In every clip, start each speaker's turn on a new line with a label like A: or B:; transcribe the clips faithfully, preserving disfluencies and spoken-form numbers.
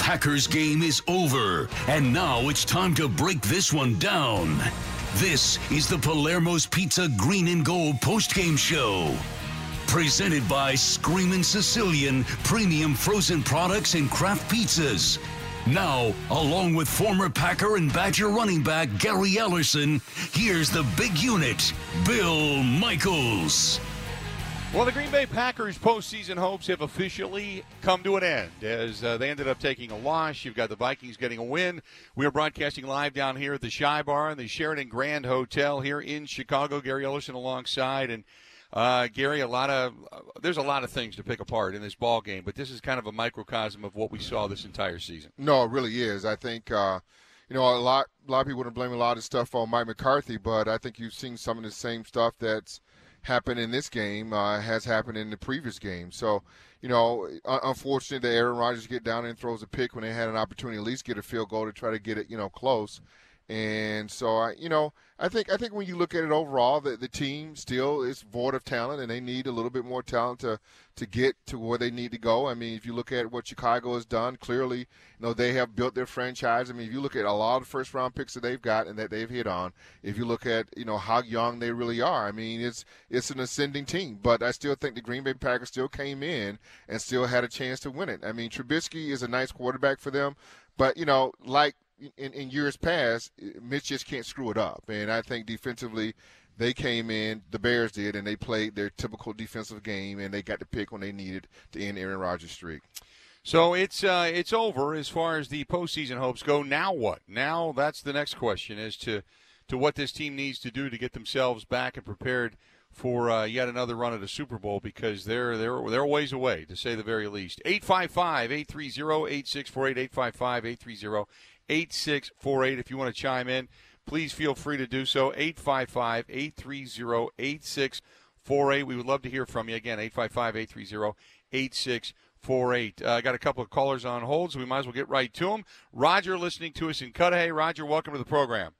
A: Packers game is over, and now it's time to break this one down. This is the Palermo's Pizza Green and Gold postgame show. Presented by Screamin' Sicilian Premium Frozen Products and Craft Pizzas. Now, along with former Packer and Badger running back Gary Ellerson, here's the big unit, Bill Michaels.
B: Well, the Green Bay Packers' postseason hopes have officially come to an end as uh, they ended up taking a loss. You've got the Vikings getting a win. We are broadcasting live down here at the Shy Bar in the Sheraton Grand Hotel here in Chicago. Gary Ellerson alongside, and uh, Gary, a lot of uh, there's a lot of things to pick apart in this ball game, but this is kind of a microcosm of what we saw this entire season.
C: No, it really is. I think uh, you know a lot. A lot of people would blame a lot of stuff on Mike McCarthy, but I think you've seen some of the same stuff that's happened in this game uh, has happened in the previous game. So, you know, unfortunately that Aaron Rodgers get down and throws a pick when they had an opportunity to at least get a field goal to try to get it, you know, close. And so, I, you know, I think I think when you look at it overall, the, the team still is void of talent, and they need a little bit more talent to, to get to where they need to go. I mean, if you look at what Chicago has done, clearly, you know, they have built their franchise. I mean, if you look at a lot of first-round picks that they've got and that they've hit on, if you look at, you know, how young they really are, I mean, it's it's an ascending team. But I still think the Green Bay Packers still came in and still had a chance to win it. I mean, Trubisky is a nice quarterback for them, but, you know, like, In, in years past, Mitch just can't screw it up. And I think defensively, they came in, the Bears did, and they played their typical defensive game, and they got the pick when they needed to end Aaron Rodgers' streak.
B: So it's uh, it's over as far as the postseason hopes go. Now what? Now that's the next question as to, to what this team needs to do to get themselves back and prepared for uh, yet another run at a Super Bowl, because they're they're they're a ways away, to say the very least. eight five five, eight three zero, eight six four eight, eight five five, eight three zero, eight six four eight. If you want to chime in, please feel free to do so. eight five five, eight three zero, eight six four eight. We would love to hear from you. Again, eight five five, eight three zero, eight six four eight. I uh, got a couple of callers on hold, so we might as well get right to them. Roger listening to us in Cudahy. Roger, welcome to the program.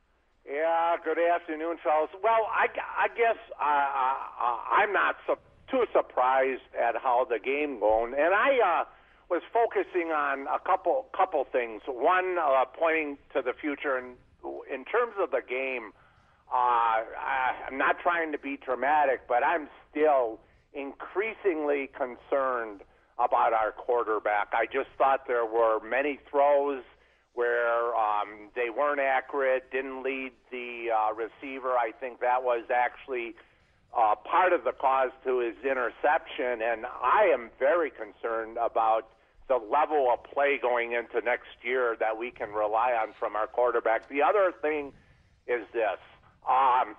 D: Yeah, good afternoon, fellas. Well, I, I guess uh, uh, I'm not su- too surprised at how the game going, and I uh, was focusing on a couple couple things. One, uh, pointing to the future, and in terms of the game, uh, I, I'm not trying to be dramatic, but I'm still increasingly concerned about our quarterback. I just thought there were many throws where um, they weren't accurate, didn't lead the uh, receiver. I think that was actually uh, part of the cause to his interception, and I am very concerned about the level of play going into next year that we can rely on from our quarterback. The other thing is this. Um,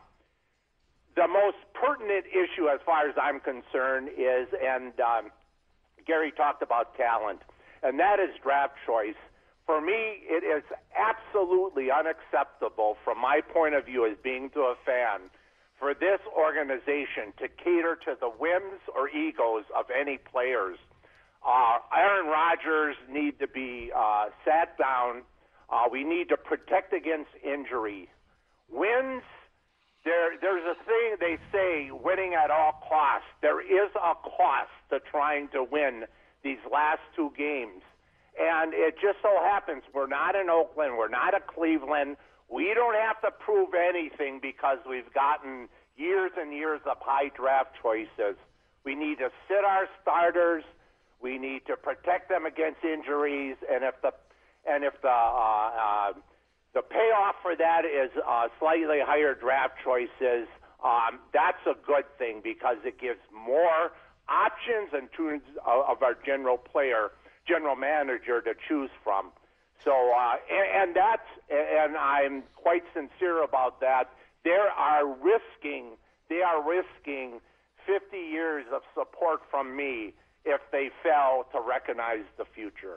D: the most pertinent issue as far as I'm concerned is, and um, Gary talked about talent, and that is draft choice. For me, it is absolutely unacceptable from my point of view as being to a fan for this organization to cater to the whims or egos of any players. Uh, Aaron Rodgers need to be uh, sat down. Uh, we need to protect against injury. Wins, there, there's a thing they say, winning at all costs. There is a cost to trying to win these last two games. And it just so happens we're not in Oakland, we're not at Cleveland. We don't have to prove anything because we've gotten years and years of high draft choices. We need to sit our starters. We need to protect them against injuries. And if the and if the uh, uh, the payoff for that is uh, slightly higher draft choices, um, that's a good thing because it gives more options and tunes of our general player. general manager to choose from. So, uh, and, and that's, and I'm quite sincere about that. They are risking, they are risking fifty years of support from me if they fail to recognize the future.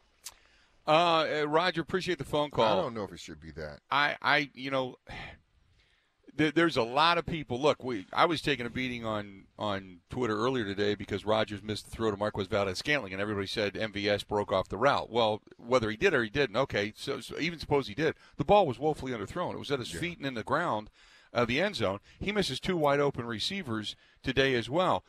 B: Uh, Roger, appreciate the phone call.
C: I don't know if it should be that.
B: I, I, you know, there, there's a lot of people. Look, we I was taking a beating on, on Twitter earlier today because Rodgers missed the throw to Marquez Valdez-Scantling, and everybody said M V S broke off the route. Well, whether he did or he didn't, okay, so, so even suppose he did, the ball was woefully underthrown. It was at his yeah. feet and in the ground, uh, the end zone. He misses two wide-open receivers today as well.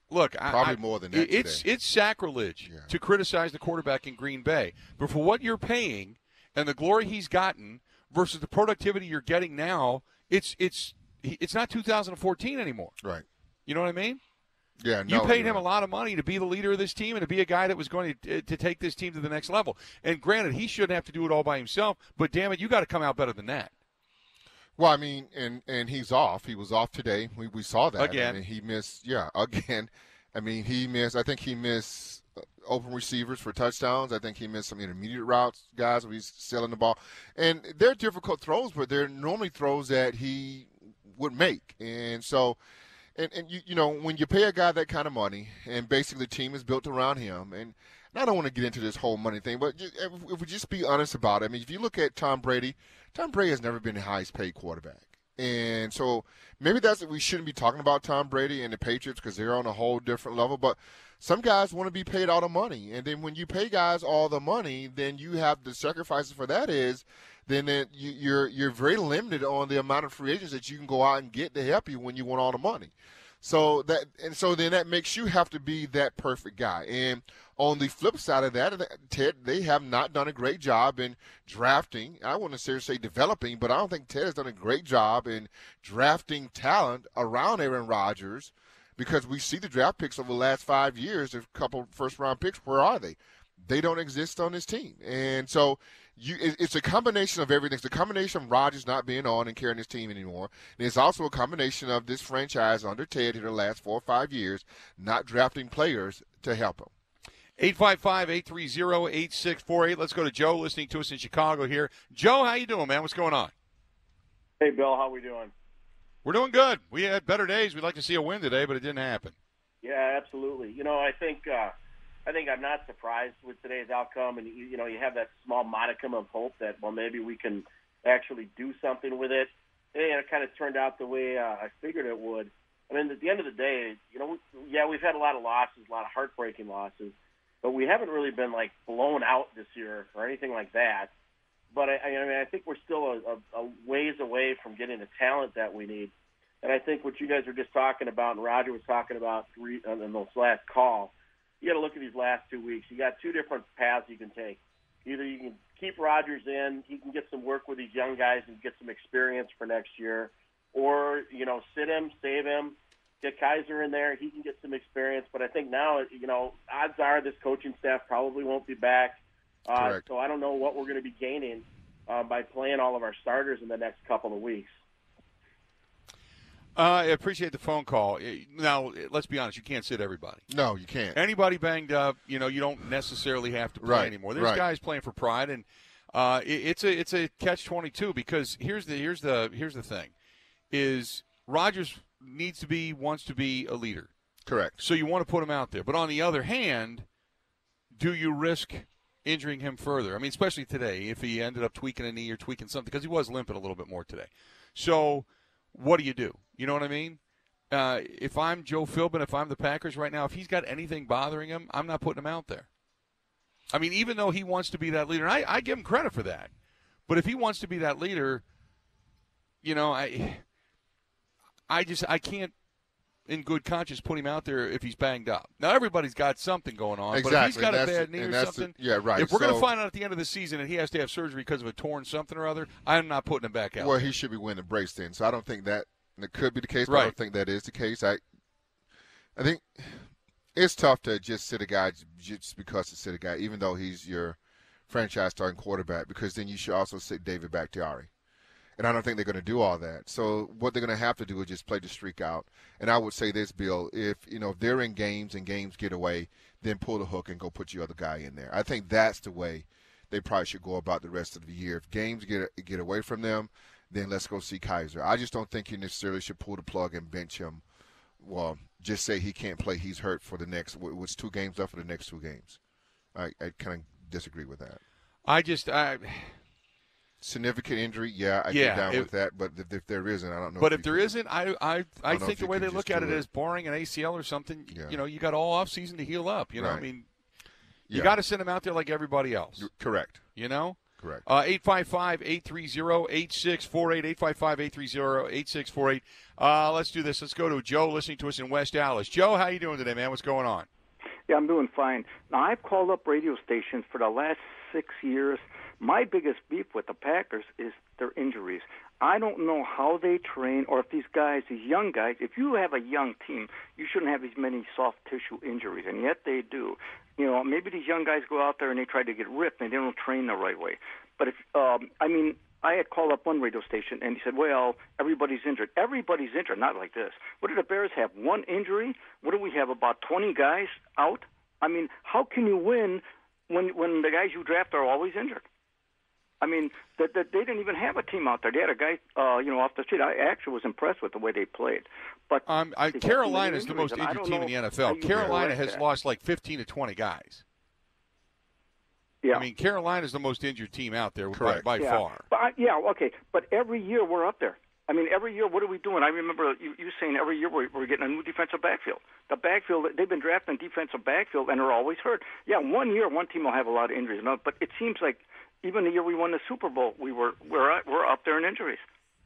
B: Look,
C: probably
B: I,
C: more than that
B: it's
C: today.
B: it's sacrilege
C: yeah.
B: to criticize the quarterback in Green Bay, but for what you're paying and the glory he's gotten versus the productivity you're getting now, it's it's it's not two thousand fourteen anymore.
C: Right.
B: You know what I mean?
C: Yeah. No,
B: you paid him
C: right.
B: a lot of money to be the leader of this team and to be a guy that was going to to take this team to the next level. And granted, he shouldn't have to do it all by himself, but damn it, you got to come out better than that.
C: Well, I mean, and, and he's off. He was off today. We we saw that.
B: Again.
C: I mean, he missed, yeah, again. I mean, he missed, I think he missed open receivers for touchdowns. I think he missed some intermediate routes, guys, when he's selling the ball. And they're difficult throws, but they're normally throws that he would make. And so, and, and you, you know, when you pay a guy that kind of money, and basically the team is built around him, and I don't want to get into this whole money thing, but if we just be honest about it, I mean, if you look at Tom Brady, Tom Brady has never been the highest paid quarterback. And so maybe that's we shouldn't be talking about Tom Brady and the Patriots because they're on a whole different level. But some guys want to be paid all the money. And then when you pay guys all the money, then you have the sacrifices for that is then it, you, you're you're very limited on the amount of free agents that you can go out and get to help you when you want all the money. So that and so then that makes you have to be that perfect guy. And on the flip side of that, Ted, they have not done a great job in drafting. I wouldn't necessarily say developing, but I don't think Ted has done a great job in drafting talent around Aaron Rodgers because we see the draft picks over the last five years, a couple first-round picks, where are they? They don't exist on this team. And so you, it's a combination of everything. It's a combination of Rodgers not being on and carrying his team anymore. And it's also a combination of this franchise under Ted in the last four or five years not drafting players to help him.
B: eight five five, eight three zero, eight six four eight. Let's go to Joe listening to us in Chicago here. Joe, how you doing, man? What's going on?
E: Hey, Bill, how we doing?
B: We're doing good. We had better days. We'd like to see a win today, but it didn't happen.
E: Yeah, absolutely. You know, I think uh, I think I'm not surprised with today's outcome, and you, you know, you have that small modicum of hope that well, maybe we can actually do something with it. And it kind of turned out the way uh, I figured it would. I mean, at the end of the day, you know, yeah, we've had a lot of losses, a lot of heartbreaking losses. But we haven't really been, like, blown out this year or anything like that. But, I, I mean, I think we're still a, a, a ways away from getting the talent that we need. And I think what you guys were just talking about and Roger was talking about three, uh, in this last call, you got to look at these last two weeks. You got two different paths you can take. Either you can keep Rodgers in, he can get some work with these young guys and get some experience for next year, or, you know, sit him, save him, get Kaiser in there, he can get some experience. But I think now, you know, odds are this coaching staff probably won't be back. Uh, so I don't know what we're going to be gaining uh, by playing all of our starters in the next couple of weeks.
B: Uh, I appreciate the phone call. Now, let's be honest, you can't sit everybody.
C: No, you can't.
B: Anybody banged up, you know, you don't necessarily have to play
C: right.
B: anymore. There's
C: right.
B: guys playing for pride, and uh, it, it's a it's a catch twenty-two because here's the here's the here's the thing, is Rodgers needs to be wants to be a leader.
C: Correct.
B: So you want to put him out there, but on the other hand, do you risk injuring him further? I mean, especially today, if he ended up tweaking a knee or tweaking something, because he was limping a little bit more today. So what do you do? You know what I mean? Uh, if I'm Joe Philbin, if I'm the Packers right now, if he's got anything bothering him, I'm not putting him out there. I mean, even though he wants to be that leader, and I, I give him credit for that. But if he wants to be that leader, you know, I, I just I can't, in good conscience, put him out there if he's banged up. Now everybody's got something going on,
C: exactly.
B: but if he's got
C: and
B: a bad knee or something,
C: the, yeah, right.
B: If we're
C: so,
B: going to find out at the end of the season that he has to have surgery because of a torn something or other, I'm not putting him back out.
C: Well,
B: there.
C: he should be wearing the brace then. So I don't think that it could be the case, but
B: right.
C: I don't think that is the case. I, I think it's tough to just sit a guy just because to sit a guy, even though he's your franchise starting quarterback, because then you should also sit David Bakhtiari. And I don't think they're going to do all that. So what they're going to have to do is just play the streak out. And I would say this, Bill, if you know if they're in games and games get away, then pull the hook and go put your other guy in there. I think that's the way they probably should go about the rest of the year. If games get get away from them, then let's go see Kaiser. I just don't think you necessarily should pull the plug and bench him. Well, just say he can't play, he's hurt for the next, what's two games left for the next two games. I, I kind of disagree with that.
B: I just, I...
C: Significant injury, yeah, I
B: yeah,
C: get down
B: if,
C: with that. But if, if there isn't, I don't know.
B: But
C: if,
B: if there
C: can,
B: isn't, I I, I, I think the way they look at it, it is barring an A C L or something,
C: yeah.
B: you know, you got all off season to heal up. You know,
C: right.
B: I mean, you
C: yeah.
B: got to send him out there like everybody else.
C: You're correct.
B: You know,
C: Correct.
B: Uh, eight five five, eight three zero, eight six four eight, eight five five, eight three zero, eight six four eight. Uh, let's do this. Let's go to Joe listening to us in West Dallas. Joe, how you doing today, man? What's going on?
F: Yeah, I'm doing fine. Now, I've called up radio stations for the last six years. My biggest beef with the Packers is their injuries. I don't know how they train or if these guys, these young guys, if you have a young team, you shouldn't have as many soft tissue injuries, and yet they do. You know, maybe these young guys go out there and they try to get ripped and they don't train the right way. But if, um, I mean, I had called up one radio station and he said, well, everybody's injured. Everybody's injured, not like this. What did the Bears have? One injury? What do we have, about twenty guys out? I mean, how can you win when when the guys you draft are always injured? I mean, that the, they didn't even have a team out there. They had a guy, uh, you know, off the street. I actually was impressed with the way they played. But
B: um, I, Carolina is the most injured team in the N F L. Carolina has that. lost like fifteen to twenty guys.
F: Yeah.
B: I mean, Carolina is the most injured team out there by, by
F: yeah.
B: far.
F: But I, yeah, okay. But every year we're up there. I mean, every year, what are we doing? I remember you, you saying every year we're, we're getting a new defensive backfield. The backfield, they've been drafting defensive backfield, and they're always hurt. Yeah, one year, one team will have a lot of injuries. But it seems like even the year we won the Super Bowl, we were we're we're up there in injuries.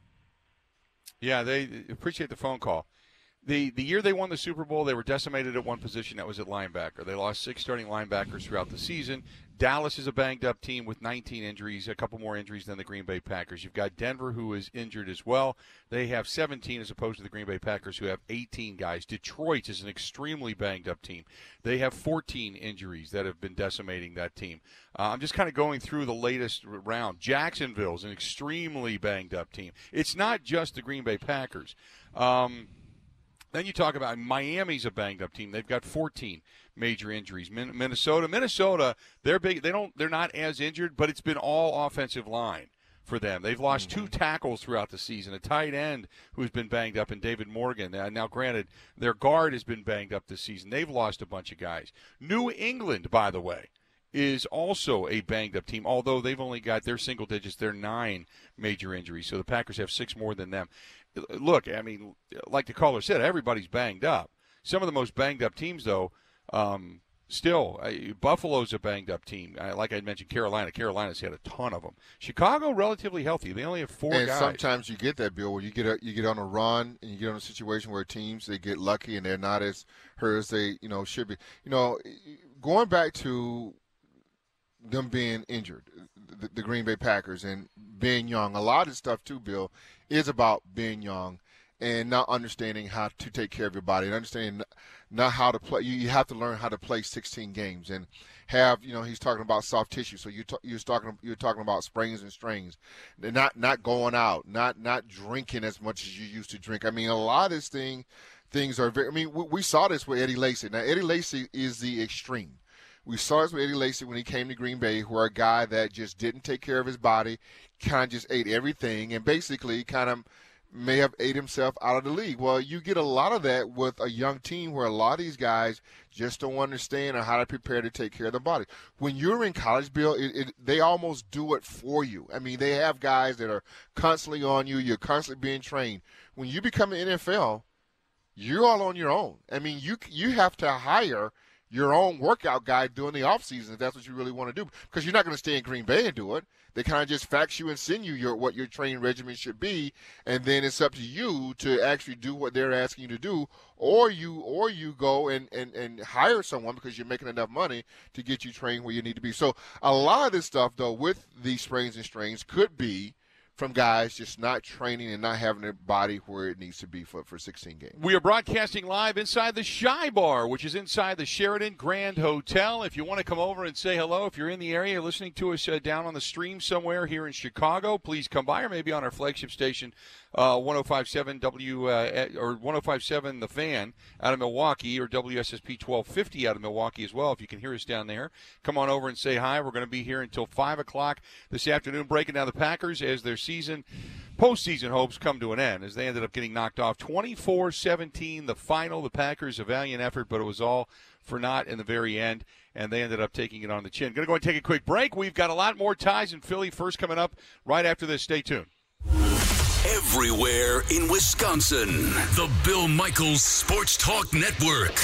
B: Yeah, they appreciate the phone call. The the year they won the Super Bowl, they were decimated at one position. That was at linebacker. They lost six starting linebackers throughout the season. Dallas is a banged-up team with nineteen injuries, a couple more injuries than the Green Bay Packers. You've got Denver, who is injured as well. They have seventeen as opposed to the Green Bay Packers, who have eighteen guys. Detroit is an extremely banged-up team. They have fourteen injuries that have been decimating that team. Uh, I'm just kind of going through the latest round. Jacksonville is an extremely banged-up team. It's not just the Green Bay Packers. Um, then you talk about Miami's a banged-up team. They've got fourteen major injuries. Min- Minnesota, Minnesota, they're big. They don't. They're not as injured, but it's been all offensive line for them. They've lost mm-hmm. two tackles throughout the season. A tight end who's been banged up, and David Morgan. Uh, now, granted, their guard has been banged up this season. They've lost a bunch of guys. New England, by the way, is also a banged-up team, although they've only got their single digits, their nine major injuries. So the Packers have six more than them. Look, I mean, like the caller said, everybody's banged up. Some of the most banged-up teams, though, um, still, uh, Buffalo's a banged-up team. Uh, like I mentioned, Carolina. Carolina's had a ton of them. Chicago, relatively healthy. They only have four
C: and
B: guys.
C: And sometimes you get that, Bill, where you get a, you get on a run and you get on a situation where teams, they get lucky and they're not as hurt as they, you know, should be. You know, going back to them being injured, the, the Green Bay Packers, and being young, a lot of stuff, too, Bill, is about being young and not understanding how to take care of your body and understanding not how to play. You, you have to learn how to play sixteen games and have, you know, he's talking about soft tissue. So you t- you're talking you're talking about sprains and strains, not not going out, not not drinking as much as you used to drink. I mean, a lot of this thing things are very. I mean, we, we saw this with Eddie Lacy. Now, Eddie Lacy is the extreme. We saw this with Eddie Lacy when he came to Green Bay, where a guy that just didn't take care of his body, kind of just ate everything, and basically kind of may have ate himself out of the league. Well, you get a lot of that with a young team where a lot of these guys just don't understand or how to prepare to take care of their body. When you're in college, Bill, it, it, they almost do it for you. I mean, they have guys that are constantly on you. You're constantly being trained. When you become an N F L, you're all on your own. I mean, you you have to hire your own workout guy during the offseason if that's what you really want to do, because you're not going to stay in Green Bay and do it. They kind of just fax you and send you your what your training regimen should be, and then it's up to you to actually do what they're asking you to do, or you or you go and, and, and hire someone because you're making enough money to get you trained where you need to be. So a lot of this stuff, though, with these sprains and strains could be from guys just not training and not having their body where it needs to be for, for sixteen games.
B: We are broadcasting live inside the Shy Bar, which is inside the Sheraton Grand Hotel. If you want to come over and say hello, if you're in the area listening to us uh, down on the stream somewhere here in Chicago, please come by, or maybe on our flagship station, uh, one oh five point seven W uh, or one oh five point seven The Fan out of Milwaukee, or W S S P twelve fifty out of Milwaukee as well. If you can hear us down there, come on over and say hi. We're going to be here until five o'clock this afternoon, breaking down the Packers as their season, postseason hopes come to an end, as they ended up getting knocked off twenty-four seventeen, the final. The Packers, a valiant effort, but it was all for naught in the very end, and they ended up taking it on the chin. Going to go and take a quick break. We've got a lot more ties in Philly first coming up right after this. Stay tuned.
A: Everywhere in Wisconsin, the Bill Michaels Sports Talk Network.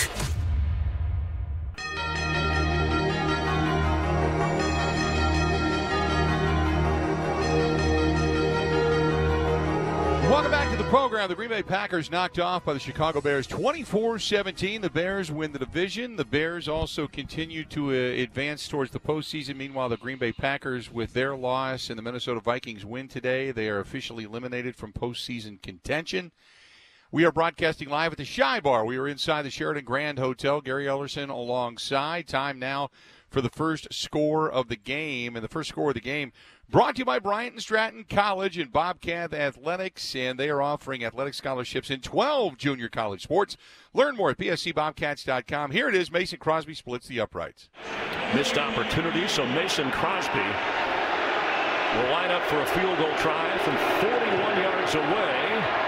B: Welcome back to the program. The Green Bay Packers knocked off by the Chicago Bears twenty-four seventeen. The Bears win the division. The Bears also continue to uh, advance towards the postseason. Meanwhile, the Green Bay Packers, with their loss and the Minnesota Vikings win today, they are officially eliminated from postseason contention. We are broadcasting live at the Shy Bar. We are inside the Sheraton Grand Hotel. Gary Ellerson alongside. Time now for the first score of the game. And the first score of the game brought to you by Bryant and Stratton College and Bobcat Athletics. And they are offering athletic scholarships in twelve junior college sports. Learn more at b s c bobcats dot com. Here it is. Mason Crosby splits the uprights.
G: Missed opportunity, so Mason Crosby will line up for a field goal try from forty-one yards away.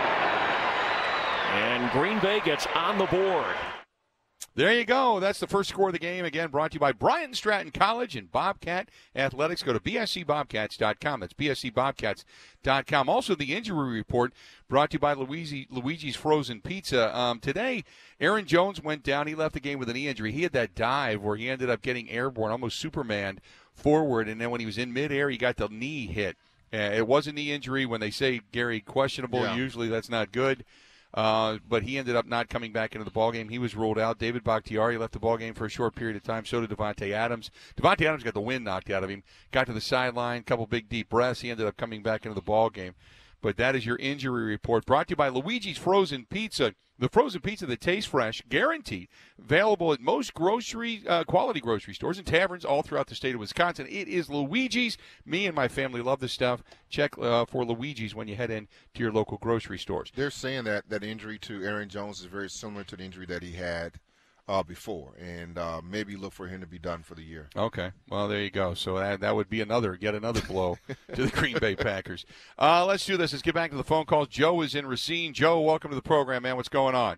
G: And Green Bay gets on the board.
B: There you go. That's the first score of the game. Again, brought to you by Bryant and Stratton College and Bobcat Athletics. Go to b s c bobcats dot com. That's b s c bobcats dot com. Also, the injury report brought to you by Luigi, Luigi's Frozen Pizza. Um, today, Aaron Jones went down. He left the game with a knee injury. He had that dive where he ended up getting airborne, almost Superman forward. And then when he was in midair, he got the knee hit. Uh, it was a knee injury. When they say, Gary, questionable,
C: Yeah.
B: usually that's not good. Uh, but he ended up not coming back into the ballgame. He was ruled out. David Bakhtiari left the ballgame for a short period of time. So did Devontae Adams. Devontae Adams got the wind knocked out of him. Got to the sideline, couple big deep breaths. He ended up coming back into the ballgame. But that is your injury report. Brought to you by Luigi's Frozen Pizza. The frozen pizza that tastes fresh, guaranteed. Available at most grocery, uh, quality grocery stores and taverns all throughout the state of Wisconsin. It is Luigi's. Me and my family love this stuff. Check uh, for Luigi's when you head in to your local grocery stores.
C: They're saying that that injury to Aaron Jones is very similar to the injury that he had uh, before, and uh, maybe look for him to be done for the year.
B: Okay, well, there you go. So that, that would be another, yet another blow to the Green Bay Packers. Uh, let's do this. Let's get back to the phone calls. Joe is in Racine. Joe, welcome to the program, man. What's going on?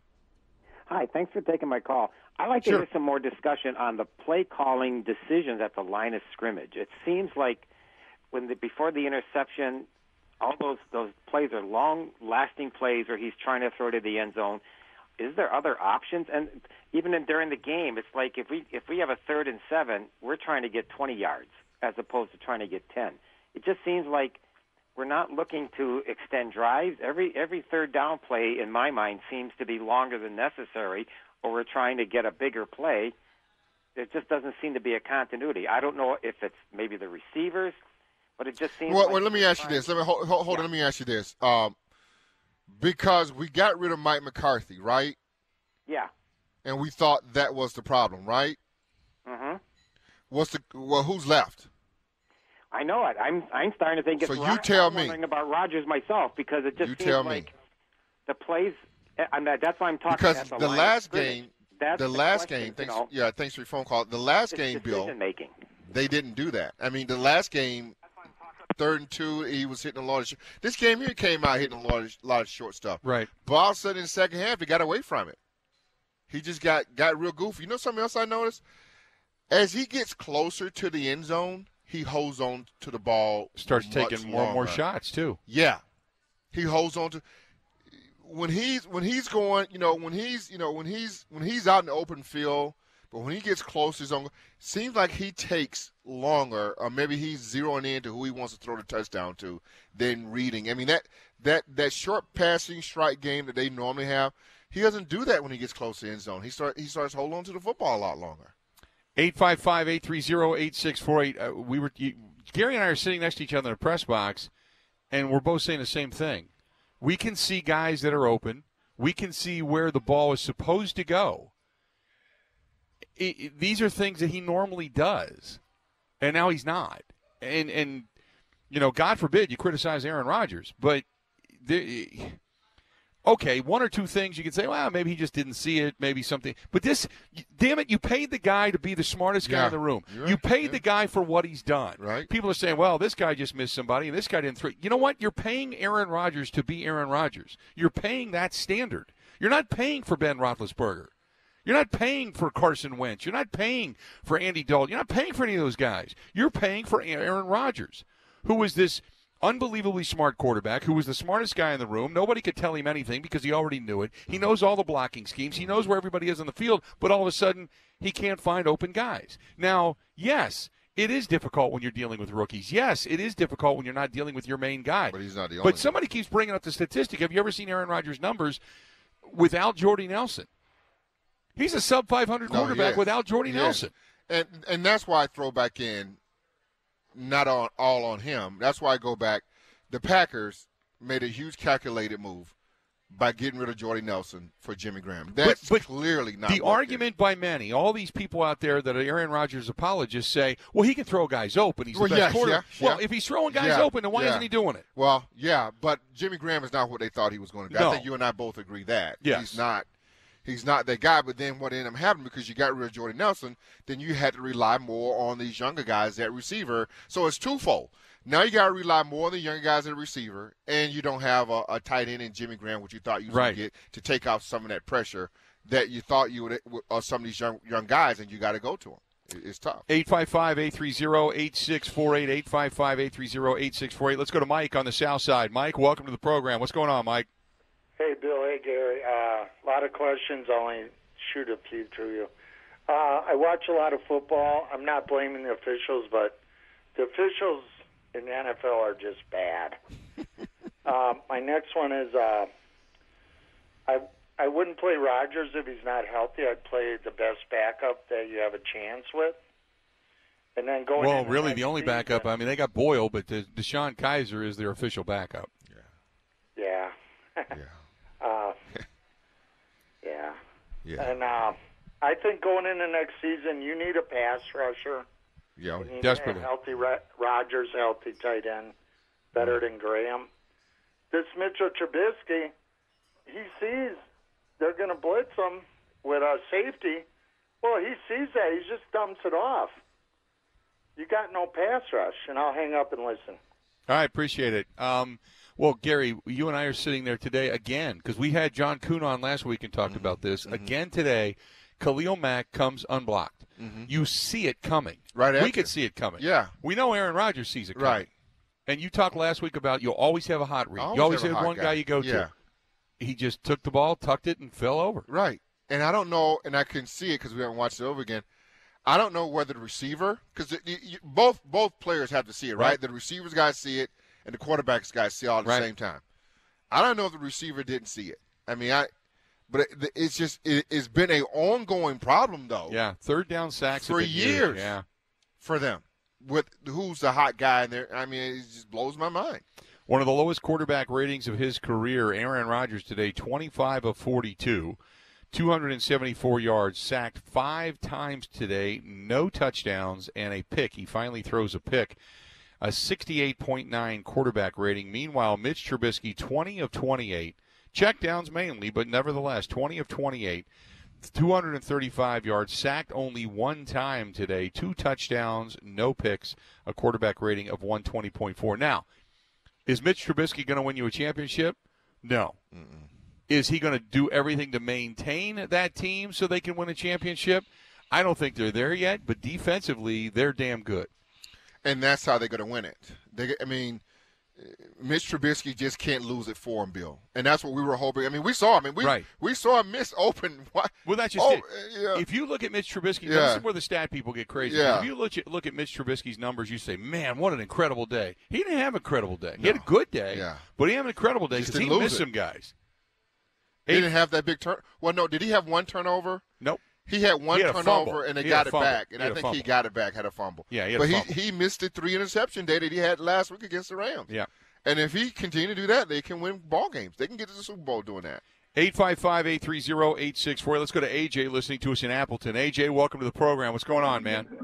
H: Hi, thanks for taking my call. I'd like to
B: Sure.
H: hear some more discussion on the play calling decisions at the line of scrimmage. It seems like when the, before the interception, all those those plays are long-lasting plays where he's trying to throw to the end zone. Is there other options? And even in, during the game, it's like if we if we have a third and seven, we're trying to get twenty yards as opposed to trying to get ten. It just seems like we're not looking to extend drives. Every every third down play, in my mind, seems to be longer than necessary, or we're trying to get a bigger play. There just doesn't seem to be a continuity. I don't know if it's maybe the receivers, but it just seems
C: Well,
H: like
C: well let me ask you this. Let me hold, hold, hold
H: Yeah.
C: on. Let me ask you this. Um, because we got rid of Mike McCarthy, right?
H: Yeah.
C: And we thought that was the problem, right?
H: Mm-hmm.
C: What's the well? Who's left?
H: I know it. I'm I'm starting to think it's
C: So you
H: Rod-
C: tell
H: I'm
C: me.
H: wondering about Rodgers myself because it just
C: You
H: seems
C: tell me.
H: like the plays. I'm not, that's why I'm talking
C: Because
H: at the,
C: the
H: line of
C: last
H: scrimmage.
C: game,
H: That's
C: the
H: the
C: last
H: question,
C: game.
H: you
C: Thanks,
H: know.
C: yeah, thanks for your phone call. The last
H: It's
C: game, Bill,
H: decision making.
C: they didn't do that. I mean, the last game, third and two, he was hitting a lot of. Sh- this game here came out hitting a lot of, lot of short stuff.
B: Right.
C: But all of a sudden, in the second half, he got away from it. He just got got real goofy. You know something else I noticed? As he gets closer to the end zone, he holds on to the ball.
B: Starts
C: much
B: taking more and more
C: longer.
B: shots, too.
C: Yeah, he holds on to. When he's when he's going, you know, when he's you know when he's when he's out in the open field, but when he gets close to his own, seems like he takes longer, or maybe he's zeroing in to who he wants to throw the touchdown to than reading. I mean that that that short passing strike game that they normally have, he doesn't do that when he gets close to the end zone. He start he starts holding on to the football a lot longer.
B: eight five five, eight three zero, eight six four eight. Uh, we were you, Gary and I are sitting next to each other in the press box, and we're both saying the same thing. We can see guys that are open. We can see where the ball is supposed to go. It, it, these are things that he normally does, and now he's not. And, and you know, God forbid you criticize Aaron Rodgers, but the, okay, one or two things you can say, well, maybe he just didn't see it, maybe something. But this, damn it, you paid the guy to be the smartest guy
C: Yeah,
B: in the room.
C: you're right,
B: You paid
C: yeah.
B: the guy for what he's done.
C: Right.
B: People are saying, well, this guy just missed somebody, and this guy didn't throw. You know what? You're paying Aaron Rodgers to be Aaron Rodgers. You're paying that standard. You're not paying for Ben Roethlisberger. You're not paying for Carson Wentz. You're not paying for Andy Dalton. You're not paying for any of those guys. You're paying for Aaron Rodgers, who is this unbelievably smart quarterback, who was the smartest guy in the room. Nobody could tell him anything because he already knew it. He knows all the blocking schemes. He knows where everybody is on the field, but all of a sudden he can't find open guys. Now, yes, It is difficult when you're dealing with rookies. Yes, it is difficult when you're not dealing with your main guy.
C: But he's not the only
B: But somebody keeps bringing up the statistic. Have you ever seen Aaron Rodgers' numbers without Jordy Nelson? He's a sub five hundred
C: No,
B: quarterback
C: is.
B: without Jordy
C: He
B: Nelson.
C: is. And and that's why I throw back in, not on all on him. That's why I go back. The Packers made a huge calculated move by getting rid of Jordy Nelson for Jimmy Graham. That's
B: but, but
C: clearly not
B: the
C: working.
B: argument by many. All these people out there that are Aaron Rodgers apologists say, well, he can throw guys open. He's the
C: Well,
B: best
C: yes,
B: quarterback.
C: yeah,
B: well,
C: yeah.
B: if he's throwing guys
C: Yeah,
B: open, then why
C: yeah.
B: isn't he doing it?
C: Well, yeah, but Jimmy Graham is not what they thought he was going to do.
B: No.
C: I think you and I both agree that.
B: Yes.
C: He's not. He's not that guy, but then what ended up happening because you got rid of Jordy Nelson, then you had to rely more on these younger guys at receiver. So it's twofold. Now you got to rely more on the younger guys at receiver, and you don't have a, a tight end in Jimmy Graham, which you thought you was
B: Right.
C: going to get to take off some of that pressure that you thought you would, or some of these young young guys, and you got to go to them. It, it's tough.
B: eight five five, eight three zero, eight six four eight, eight five five, eight three zero, eight six four eight. Let's go to Mike on the south side. Mike, welcome to the program. What's going on, Mike?
I: Hey, Bill. Hey, Gary. A uh, lot of questions. I'll only shoot a few to you. Uh, I watch a lot of football. I'm not blaming the officials, but the officials in the N F L are just bad. uh, my next one is uh, I I wouldn't play Rodgers if he's not healthy. I'd play the best backup that you have a chance with. And then going
B: Well,
I: into
B: really,
I: next
B: the only
I: season-
B: backup, I mean, they got Boyle, but the, Deshaun Kaiser is their official backup.
I: Yeah.
C: Yeah.
I: uh, yeah.
C: Yeah.
I: And uh, I think going into next season, you need a pass rusher.
C: Yeah.
I: You need
B: Desperately.
I: a healthy Ro- Rodgers, healthy tight end, better than Graham. This Mitchell Trubisky, he sees they're going to blitz him with a safety. Well, he sees that. He just dumps it off. You got no pass rush, and I'll hang up and listen.
B: All right, appreciate it. Um, well, Gary, you and I are sitting there today again because we had John Kuhn on last week and talked
C: Mm-hmm.
B: about this. Mm-hmm. Again today, Khalil Mack comes unblocked.
C: Mm-hmm.
B: You see it coming.
C: Right
B: We
C: after.
B: could see it coming.
C: Yeah.
B: We know Aaron Rodgers sees it coming.
C: Right.
B: And you talked last week about you'll always have a hot read.
C: Always
B: you always
C: have a
B: have
C: hot
B: one guy.
C: guy.
B: you go
C: Yeah.
B: to. He just took the ball, tucked it, and fell over.
C: Right. And I don't know, and I couldn't see it because we haven't watched it over again. I don't know whether the receiver, because both both players have to see it, right?
B: Right.
C: The receivers guys see it, and the quarterbacks guys see it all at the
B: Right.
C: same time. I don't know if the receiver didn't see it. I mean, I, but it, it's just it, it's been a ongoing problem though.
B: Yeah, third down sacks
C: For
B: have been huge.
C: years.
B: Yeah.
C: For them, with who's the hot guy in there? I mean, it just blows my mind.
B: One of the lowest quarterback ratings of his career, Aaron Rodgers today, twenty-five of forty-two, two hundred seventy-four yards, sacked five times today, no touchdowns, and a pick. He finally throws a pick. A sixty-eight point nine quarterback rating. Meanwhile, Mitch Trubisky, twenty of twenty-eight, checkdowns mainly, but nevertheless, twenty of twenty-eight, two hundred thirty-five yards, sacked only one time today, two touchdowns, no picks, a quarterback rating of one twenty point four. Now, is Mitch Trubisky going to win you a championship? No. Mm-mm. Is he going to do everything to maintain that team so they can win a championship? I don't think they're there yet, but defensively, they're damn good.
C: And that's how they're going to win it. They, I mean, Mitch Trubisky just can't lose it for him, Bill. And that's what we were hoping. I mean, we saw. I mean, we
B: Right.
C: we saw him miss open.
B: Well, that's just
C: oh,
B: it.
C: Yeah.
B: If you look at Mitch Trubisky,
C: Yeah.
B: this is where the stat people get crazy.
C: Yeah.
B: If you look at, look at Mitch Trubisky's numbers, you say, man, what an incredible day. He didn't have an incredible day. He
C: No.
B: had a good day,
C: Yeah.
B: but he had an incredible day
C: Just
B: because he
C: didn't lose
B: missed
C: it.
B: some guys.
C: He
B: Eight-
C: didn't have that big turn. Well, no, did he have one turnover?
B: Nope.
C: He had one
B: He had a
C: turnover,
B: fumble.
C: and they
B: He
C: got
B: had a
C: it
B: fumble.
C: back.
B: He
C: And
B: had
C: I
B: a
C: think he
B: fumble.
C: got it back, had a fumble.
B: Yeah, he had a
C: but
B: fumble.
C: he he missed the three interception day that he had last week against the Rams.
B: Yeah.
C: And if he continue to do that, they can win ball games. They can get to the Super Bowl doing that.
B: eight five five, eight three zero, eight six four. Let's go to A J listening to us in Appleton. A J, welcome to the program. What's going on, man?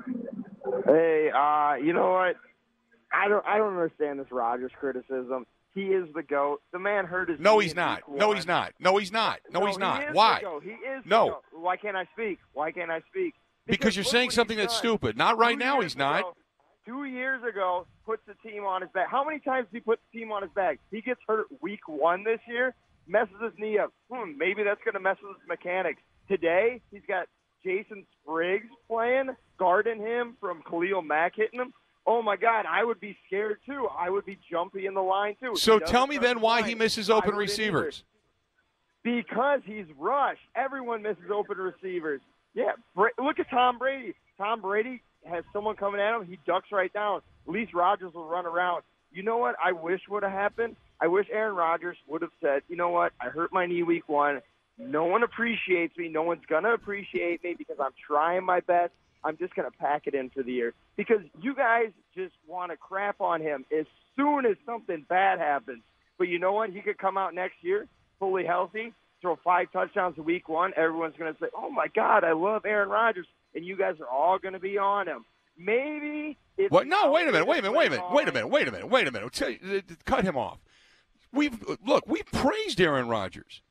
J: Hey, uh, you know what? I don't I don't understand this Rodgers criticism. He is the GOAT. The man hurt his
B: No,
J: knee
B: he's
J: in
B: not.
J: week
B: No,
J: one.
B: he's not. No, he's not. No, he's
J: he
B: not.
J: is
B: Why?
J: The GOAT. He is
B: No.
J: the GOAT. Why can't I speak? Why can't I speak?
B: Because you're
J: look
B: saying
J: what
B: something
J: he's
B: that's
J: done.
B: stupid. Not right
J: Two
B: now,
J: years
B: he's not.
J: ago- Two years ago, puts the team on his back. How many times did he put the team on his back? He gets hurt week one this year, messes his knee up. Hmm, maybe that's going to mess with his mechanics. Today, he's got Jason Spriggs playing, guarding him from Khalil Mack hitting him. Oh, my God, I would be scared, too. I would be jumpy in the line, too.
B: So
J: He doesn't
B: tell me
J: trust
B: then
J: the
B: why
J: line.
B: he misses
J: I
B: open
J: wouldn't
B: receivers.
J: either. Because he's rushed. Everyone misses open receivers. Yeah, Bra- look at Tom Brady. Tom Brady has someone coming at him, he ducks right down. At least Rodgers will run around. You know what I wish would have happened? I wish Aaron Rodgers would have said, you know what, I hurt my knee week one. No one appreciates me. No one's going to appreciate me because I'm trying my best. I'm just going to pack it in for the year. Because you guys just want to crap on him as soon as something bad happens. But you know what? He could come out next year fully healthy, throw five touchdowns in week one. Everyone's going to say, oh, my God, I love Aaron Rodgers. And you guys are all going to be on him. Maybe it's
B: what? No, wait a minute, wait a minute, wait a minute, wait a minute, wait a minute, wait a minute. Tell you, cut him off. We've look, we praised Aaron Rodgers.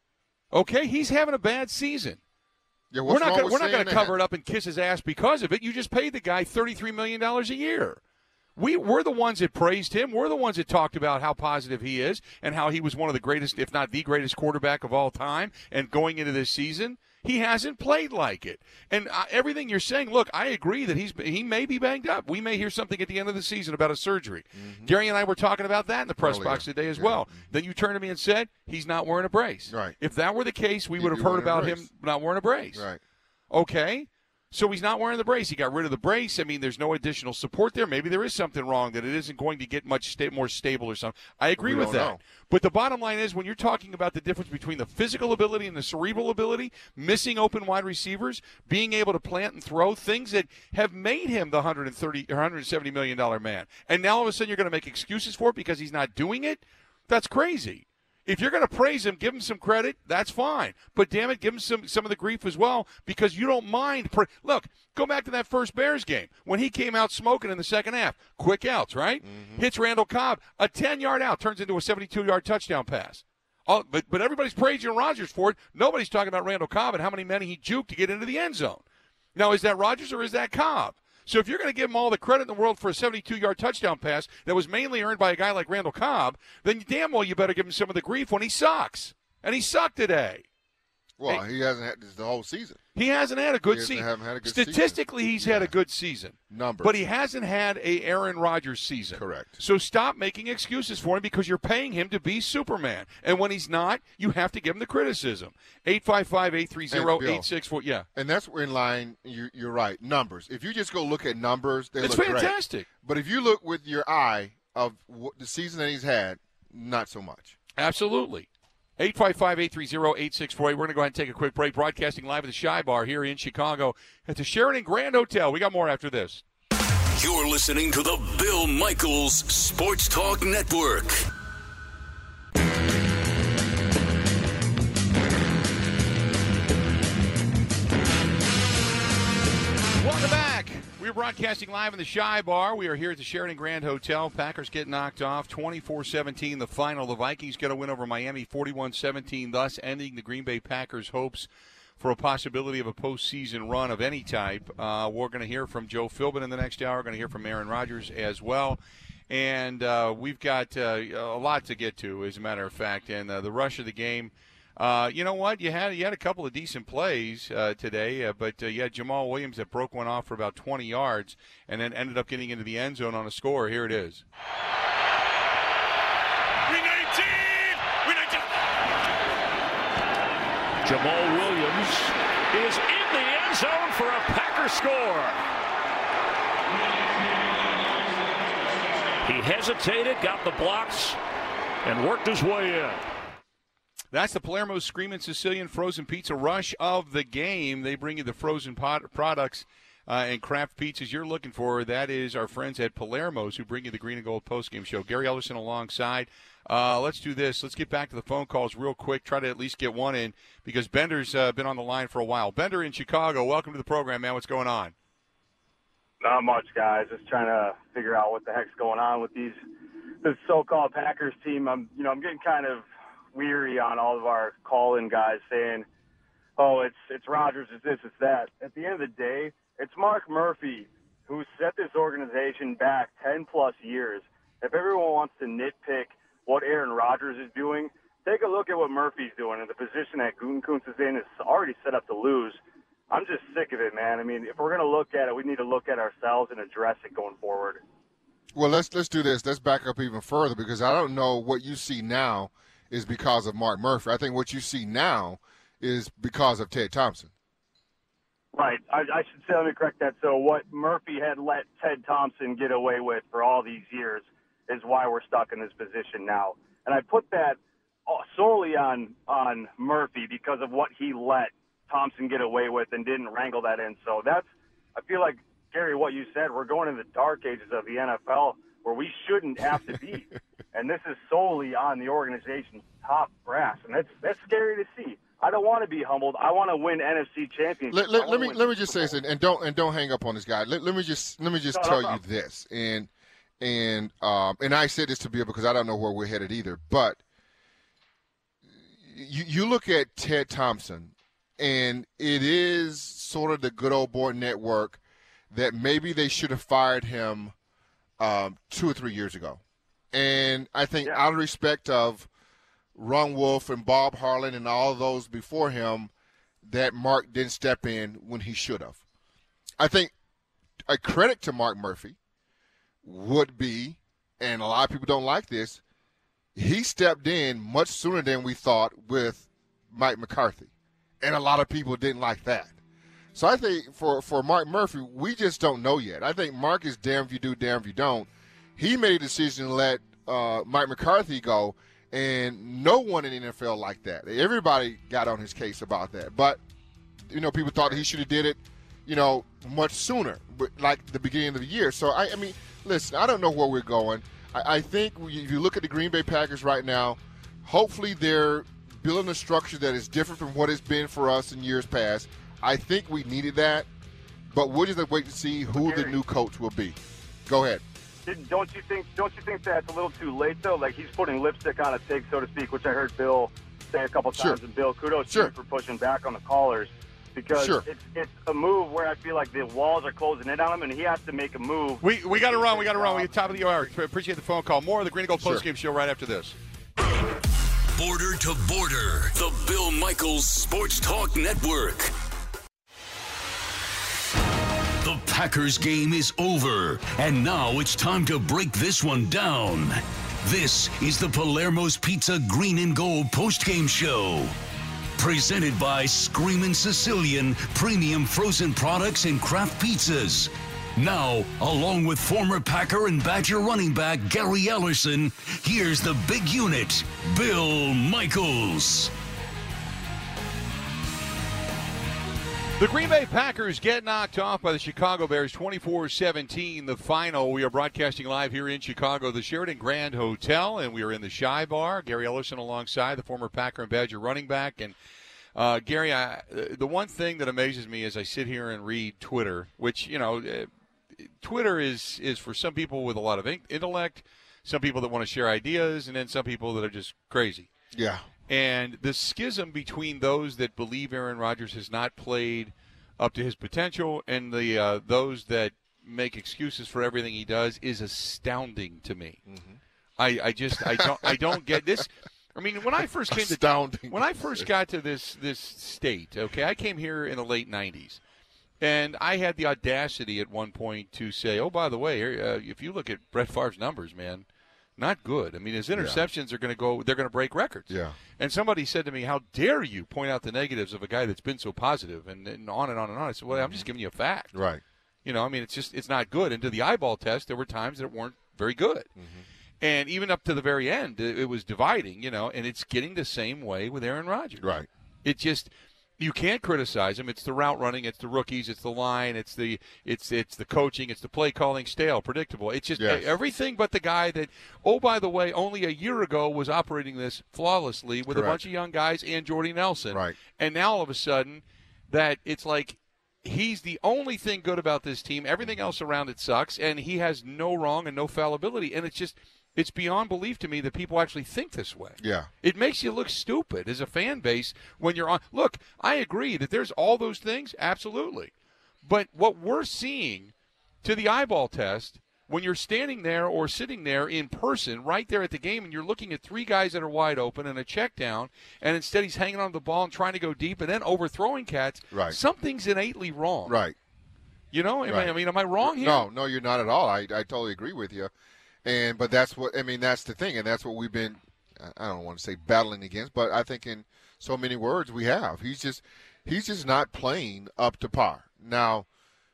B: Okay, he's having a bad season.
C: Yeah,
B: we're not gonna, we're not going to cover
C: that?
B: it up and kiss his ass because of it. You just paid the guy thirty-three million dollars a year. We we're the ones that praised him. We're the ones that talked about how positive he is and how he was one of the greatest, if not the greatest quarterback of all time. And going into this season, he hasn't played like it. And uh, everything you're saying, look, I agree that he's he may be banged up. We may hear something at the end of the season about a surgery. Mm-hmm. Gary and I were talking about that in the press
C: Earlier.
B: box today as
C: yeah.
B: well. Then you turned to me and said, he's not wearing a brace.
C: Right.
B: If that were the case, we
C: He'd
B: would have
C: be
B: heard
C: wearing a
B: about
C: brace.
B: him not wearing a brace.
C: Right.
B: Okay. So he's not wearing the brace. He got rid of the brace. I mean, there's no additional support there. Maybe there is something wrong that it isn't going to get much sta- more stable or something. I agree
C: We
B: with
C: don't
B: that.
C: know.
B: But the bottom line is when you're talking about the difference between the physical ability and the cerebral ability, missing open wide receivers, being able to plant and throw, things that have made him the one hundred thirty or one hundred seventy million dollars man. And now all of a sudden you're going to make excuses for it because he's not doing it? That's crazy. If you're going to praise him, give him some credit, that's fine. But, damn it, give him some, some of the grief as well because you don't mind. Pra- Look, go back to that first Bears game when he came out smoking in the second half. Quick outs, right? Mm-hmm. Hits Randall Cobb. A ten-yard out turns into a seventy-two-yard touchdown pass. Oh, but, but everybody's praising Rodgers for it. Nobody's talking about Randall Cobb and how many men he juked to get into the end zone. Now, is that Rodgers or is that Cobb? So if you're going to give him all the credit in the world for a seventy-two-yard touchdown pass that was mainly earned by a guy like Randall Cobb, then damn well you better give him some of the grief when he sucks. And he sucked today.
C: Well,
B: hey,
C: he hasn't had this the whole season.
B: He hasn't had a good
C: he
B: season.
C: Had a good
B: Statistically,
C: season.
B: he's
C: yeah.
B: had a good season.
C: Numbers.
B: But he hasn't had a Aaron Rodgers season.
C: Correct.
B: So stop making excuses for him because you're paying him to be Superman. And when he's not, you have to give him the criticism. eight five five, eight three zero, eight six four Yeah.
C: And that's in line, you're, you're right, numbers. If you just go look at numbers, they
B: it's
C: look
B: fantastic.
C: Great. But if you look with your eye of what the season that he's had, not so much.
B: Absolutely. eight five five, eight three zero, eight six four eight. We're going to go ahead and take a quick break. Broadcasting live at the Shy Bar here in Chicago at the Sheraton Grand Hotel. We got more after this.
A: You're listening to the Bill Michaels Sports Talk Network.
B: Welcome back. We're broadcasting live in the Shy Bar. We are here at the Sheraton Grand Hotel. Packers get knocked off twenty-four seventeen the final. The Vikings get a win over Miami forty-one seventeen, thus ending the Green Bay Packers' hopes for a possibility of a postseason run of any type. Uh, we're going to hear from Joe Philbin in the next hour. We're going to hear from Aaron Rodgers as well. And uh, we've got uh, a lot to get to, as a matter of fact. And uh, the rush of the game, uh, you know what? You had you had a couple of decent plays uh, today, uh, but uh, you had Jamal Williams that broke one off for about twenty yards and then ended up getting into the end zone on a score. Here it is.
G: Jamal Williams is in the end zone for a Packer score. He hesitated, got the blocks, and worked his way in.
B: That's the Palermo Screamin' Sicilian Frozen Pizza Rush of the game. They bring you the frozen pot- products uh, and craft pizzas you're looking for. That is our friends at Palermo's who bring you the Green and Gold postgame show. Gary Ellerson alongside. Uh, let's do this. Let's get back to the phone calls real quick. Try to at least get one in because Bender's uh, been on the line for a while. Bender in Chicago, welcome to the program, man. What's going on?
K: Not much, guys. Just trying to figure out what the heck's going on with these this so-called Packers team. I'm, you know, I'm getting kind of weary on all of our call-in guys saying, "Oh, it's it's Rodgers, it's this, it's that." At the end of the day, it's Mark Murphy who set this organization back ten plus years. If everyone wants to nitpick what Aaron Rodgers is doing, take a look at what Murphy's doing. And the position that Gutekunst is in is already set up to lose. I'm just sick of it, man. I mean, if we're going to look at it, we need to look at ourselves and address it going forward.
C: Well, let's let's do this. Let's back up even further because I don't know what you see now is because of Mark Murphy. I think what you see now is because of Ted Thompson.
K: Right. I, I should say, let me correct that. So what Murphy had let Ted Thompson get away with for all these years is why we're stuck in this position now. And I put that solely on on Murphy because of what he let Thompson get away with and didn't wrangle that in. So that's, I feel like, Gary, what you said, we're going in the dark ages of the N F L where we shouldn't have to be. And this is solely on the organization's top brass. And that's that's scary to see. I don't want to be humbled. I want to win N F C championships.
C: Let, let, let me let me just say this, and don't and don't hang up on this guy. Let, let me just let me just
K: no,
C: tell
K: no
C: you this, and and um and I said this to Bill because I don't know where we're headed either. But you you look at Ted Thompson, and it is sort of the good old boy network that maybe they should have fired him um, two or three years ago, and I think yeah. out of respect of Ron Wolf and Bob Harlan and all those before him, that Mark didn't step in when he should have. I think a credit to Mark Murphy would be, and a lot of people don't like this, he stepped in much sooner than we thought with Mike McCarthy. And a lot of people didn't like that. So I think for, for Mark Murphy, we just don't know yet. I think Mark is damn if you do, damn if you don't. He made a decision to let uh, Mike McCarthy go. And no one in the N F L liked that. Everybody got on his case about that. But, you know, people thought he should have did it, you know, much sooner, but like the beginning of the year. So, I, I mean, listen, I don't know where we're going. I, I think if you look at the Green Bay Packers right now, hopefully they're building a structure that is different from what it's been for us in years past. I think we needed that. But we'll just wait to see who the new coach will be. Go ahead.
K: Don't you think? Don't you think that's a little too late though? Like he's putting lipstick on a pig, so to speak, which I heard Bill say a couple times.
C: Sure.
K: And Bill, kudos
C: sure.
K: to you for pushing back on the callers because
C: sure.
K: it's it's a move where I feel like the walls are closing in on him, and he has to make a move.
B: We we got to run. We got to run. We're at the top of the hour. Appreciate the phone call. More of the Green and Gold
C: sure.
B: postgame show right after this.
A: Border to Border, the Bill Michaels Sports Talk Network. The Packers game is over, and now it's time to break this one down. This is the Palermo's Pizza Green and Gold postgame show. Presented by Screamin' Sicilian Premium Frozen Products and Craft Pizzas. Now, along with former Packer and Badger running back Gary Ellerson, here's the big unit, Bill Michaels.
B: The Green Bay Packers get knocked off by the Chicago Bears twenty-four seventeen, the final. We are broadcasting live here in Chicago, the Sheraton Grand Hotel, and we are in the Shy Bar. Gary Ellerson alongside the former Packer and Badger running back. And uh, Gary, I, the one thing that amazes me as I sit here and read Twitter, which, you know, uh, Twitter is, is for some people with a lot of intellect, some people that want to share ideas, and then some people that are just crazy.
C: Yeah.
B: And the schism between those that believe Aaron Rodgers has not played up to his potential and the uh, those that make excuses for everything he does is astounding to me. Mm-hmm. I, I just I don't I don't get this. I mean, when I first came
C: astounding.
B: to when I first got to this this state, okay, I came here in the late nineties, and I had the audacity at one point to say, "Oh, by the way, uh, if you look at Brett Favre's numbers, man." Not good. I mean, his interceptions yeah. are going to go – they're going to break records.
C: Yeah.
B: And somebody said to me, how dare you point out the negatives of a guy that's been so positive, and, and on and on and on. I said, well, I'm just giving you a fact.
C: Right.
B: You know, I mean, it's just – it's not good. And to the eyeball test, there were times that weren't very good. Mm-hmm. And even up to the very end, it, it was dividing, you know, and it's getting the same way with Aaron Rodgers.
C: Right.
B: It just – you can't criticize him. It's the route running. It's the rookies. It's the line. It's the it's it's the coaching. It's the play calling. Stale, predictable. It's just
C: yes.
B: everything but the guy that. Oh, by the way, only a year ago was operating this flawlessly with
C: Correct.
B: a bunch of young guys and Jordy Nelson.
C: Right.
B: And now all of a sudden, that it's like he's the only thing good about this team. Everything else around it sucks, and he has no wrong and no fallibility. And it's just. It's beyond belief to me that people actually think this way.
C: Yeah.
B: It makes you look stupid as a fan base when you're on. Look, I agree that there's all those things, absolutely. But what we're seeing to the eyeball test, when you're standing there or sitting there in person right there at the game and you're looking at three guys that are wide open and a check down, and instead he's hanging on to the ball and trying to go deep and then overthrowing cats,
C: right.
B: something's innately wrong.
C: Right.
B: You know,
C: right.
B: I mean, am I wrong here?
C: No, no, you're not at all. I, I totally agree with you. And but that's what I mean. That's the thing, and that's what we've been. I don't want to say battling against, but I think in so many words we have. He's just he's just not playing up to par. Now,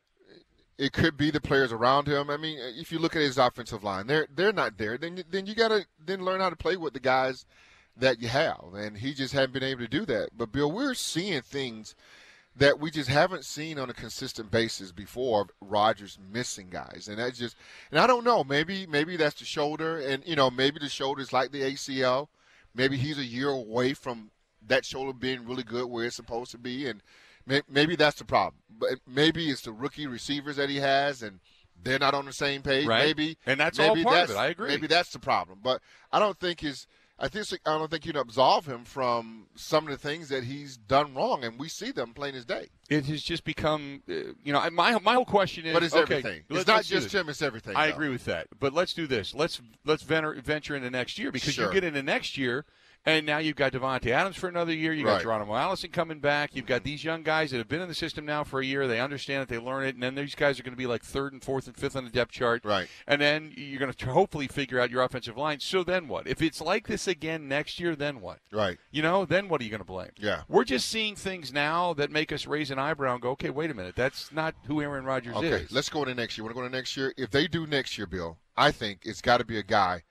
C: it could be the players around him. I mean, if you look at his offensive line, they're they're not there. Then then you got to then learn how to play with the guys that you have, and he just hadn't been able to do that. But Bill, we're seeing things that we just haven't seen on a consistent basis before. Rodgers missing guys, and that's just and I don't know. Maybe maybe that's the shoulder, and you know maybe the shoulder's like the A C L. Maybe he's a year away from that shoulder being really good where it's supposed to be, and maybe that's the problem. But maybe it's the rookie receivers that he has, and they're not on the same page.
B: Right.
C: Maybe,
B: and that's
C: maybe
B: all part
C: that's,
B: of it. I agree.
C: Maybe that's the problem. But I don't think his. I think I don't think you can absolve him from some of the things that he's done wrong, and we see them plain as day.
B: It has just become, uh, you know, my my whole question is.
C: But it's
B: okay,
C: everything.
B: Let,
C: it's not
B: let's
C: just him. It's everything.
B: I
C: though.
B: agree with that. But let's do this. Let's let's venture, venture into next year because
C: Sure.
B: you get into next year. And now you've got Devontae Adams for another year. You've got
C: Right.
B: Geronimo Allison coming back. You've got these young guys that have been in the system now for a year. They understand it. They learn it. And then these guys are going to be like third and fourth and fifth on the depth chart.
C: Right.
B: And then you're going to hopefully figure out your offensive line. So then what? If it's like this again next year, then what?
C: Right.
B: You know, then what are you going to blame?
C: Yeah.
B: We're just seeing things now that make us raise an eyebrow and go, okay, wait a minute. That's not who Aaron Rodgers
C: Okay,
B: is.
C: let's go into next year. Want to go to next year? If they do next year, Bill, I think it's got to be a guy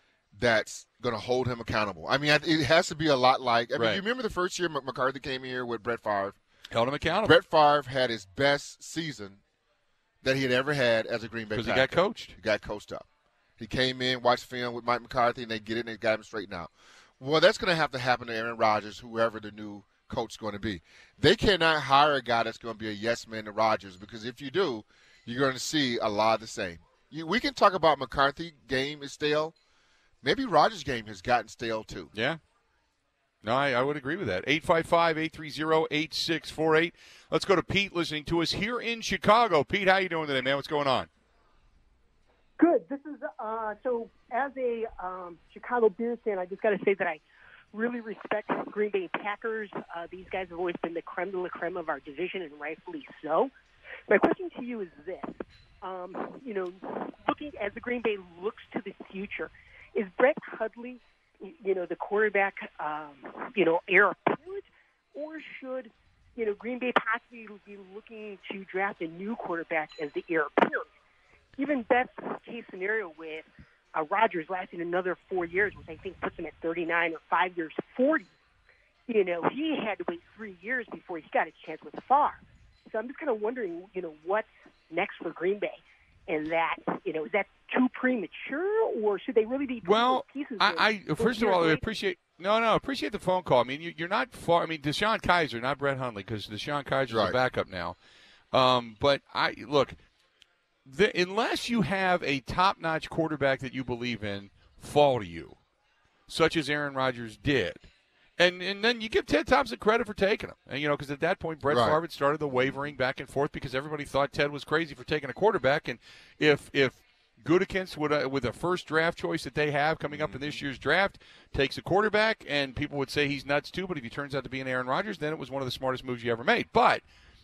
C: that's going to hold him accountable. I mean, it has to be a lot like – I mean,
B: Right.
C: you remember the first year McCarthy came here with Brett Favre?
B: Held him accountable.
C: Brett Favre had his best season that he had ever had as a Green Bay Packer.
B: Because he got coached.
C: He got coached up. He came in, watched film with Mike McCarthy, and they get it and they got him straightened out. Well, that's going to have to happen to Aaron Rodgers, whoever the new coach is going to be. They cannot hire a guy that's going to be a yes man to Rodgers, because if you do, you're going to see a lot of the same. You, we can talk about McCarthy game is stale. Maybe Rodgers' game has gotten stale too.
B: Yeah. No, I, I would agree with that. eight five five, eight three zero, eight six four eight. Let's go to Pete listening to us here in Chicago. Pete, how you doing today, man? What's going on?
L: Good. This is uh, so as a um, Chicago Bears fan, I just got to say that I really respect Green Bay Packers. Uh, these guys have always been the creme de la creme of our division, and rightfully so. My question to you is this: um, you know, looking as the Green Bay looks to the future, is Brett Hundley, you know, the quarterback, um, you know, heir apparent, or should, you know, Green Bay possibly be looking to draft a new quarterback as the heir apparent? Even best case scenario with uh, Rodgers lasting another four years, which I think puts him at thirty-nine, or five years, forty. You know, he had to wait three years before he got a chance with Favre. So I'm just kind of wondering, you know, what's next for Green Bay? And that, you know, is that too premature, or should they really be putting
B: Well,
L: those pieces
B: I,
L: in
B: I first of all, I
L: later?
B: appreciate no, no, appreciate the phone call. I mean, you, you're not far. I mean, Deshaun Kaiser, not Brett Hundley, because Deshaun Kaiser's
C: Right.
B: the backup now. Um, but I look, the, unless you have a top-notch quarterback that you believe in fall to you, such as Aaron Rodgers did. And and then you give Ted Thompson credit for taking him. And, you know, because at that point, Brett
C: Right.
B: Favre had started the wavering back and forth because everybody thought Ted was crazy for taking a quarterback. And if if Gutekunst, would, uh, with a first draft choice that they have coming up in this year's draft, takes a quarterback, and people would say he's nuts too, but if he turns out to be an Aaron Rodgers, then it was one of the smartest moves you ever made. But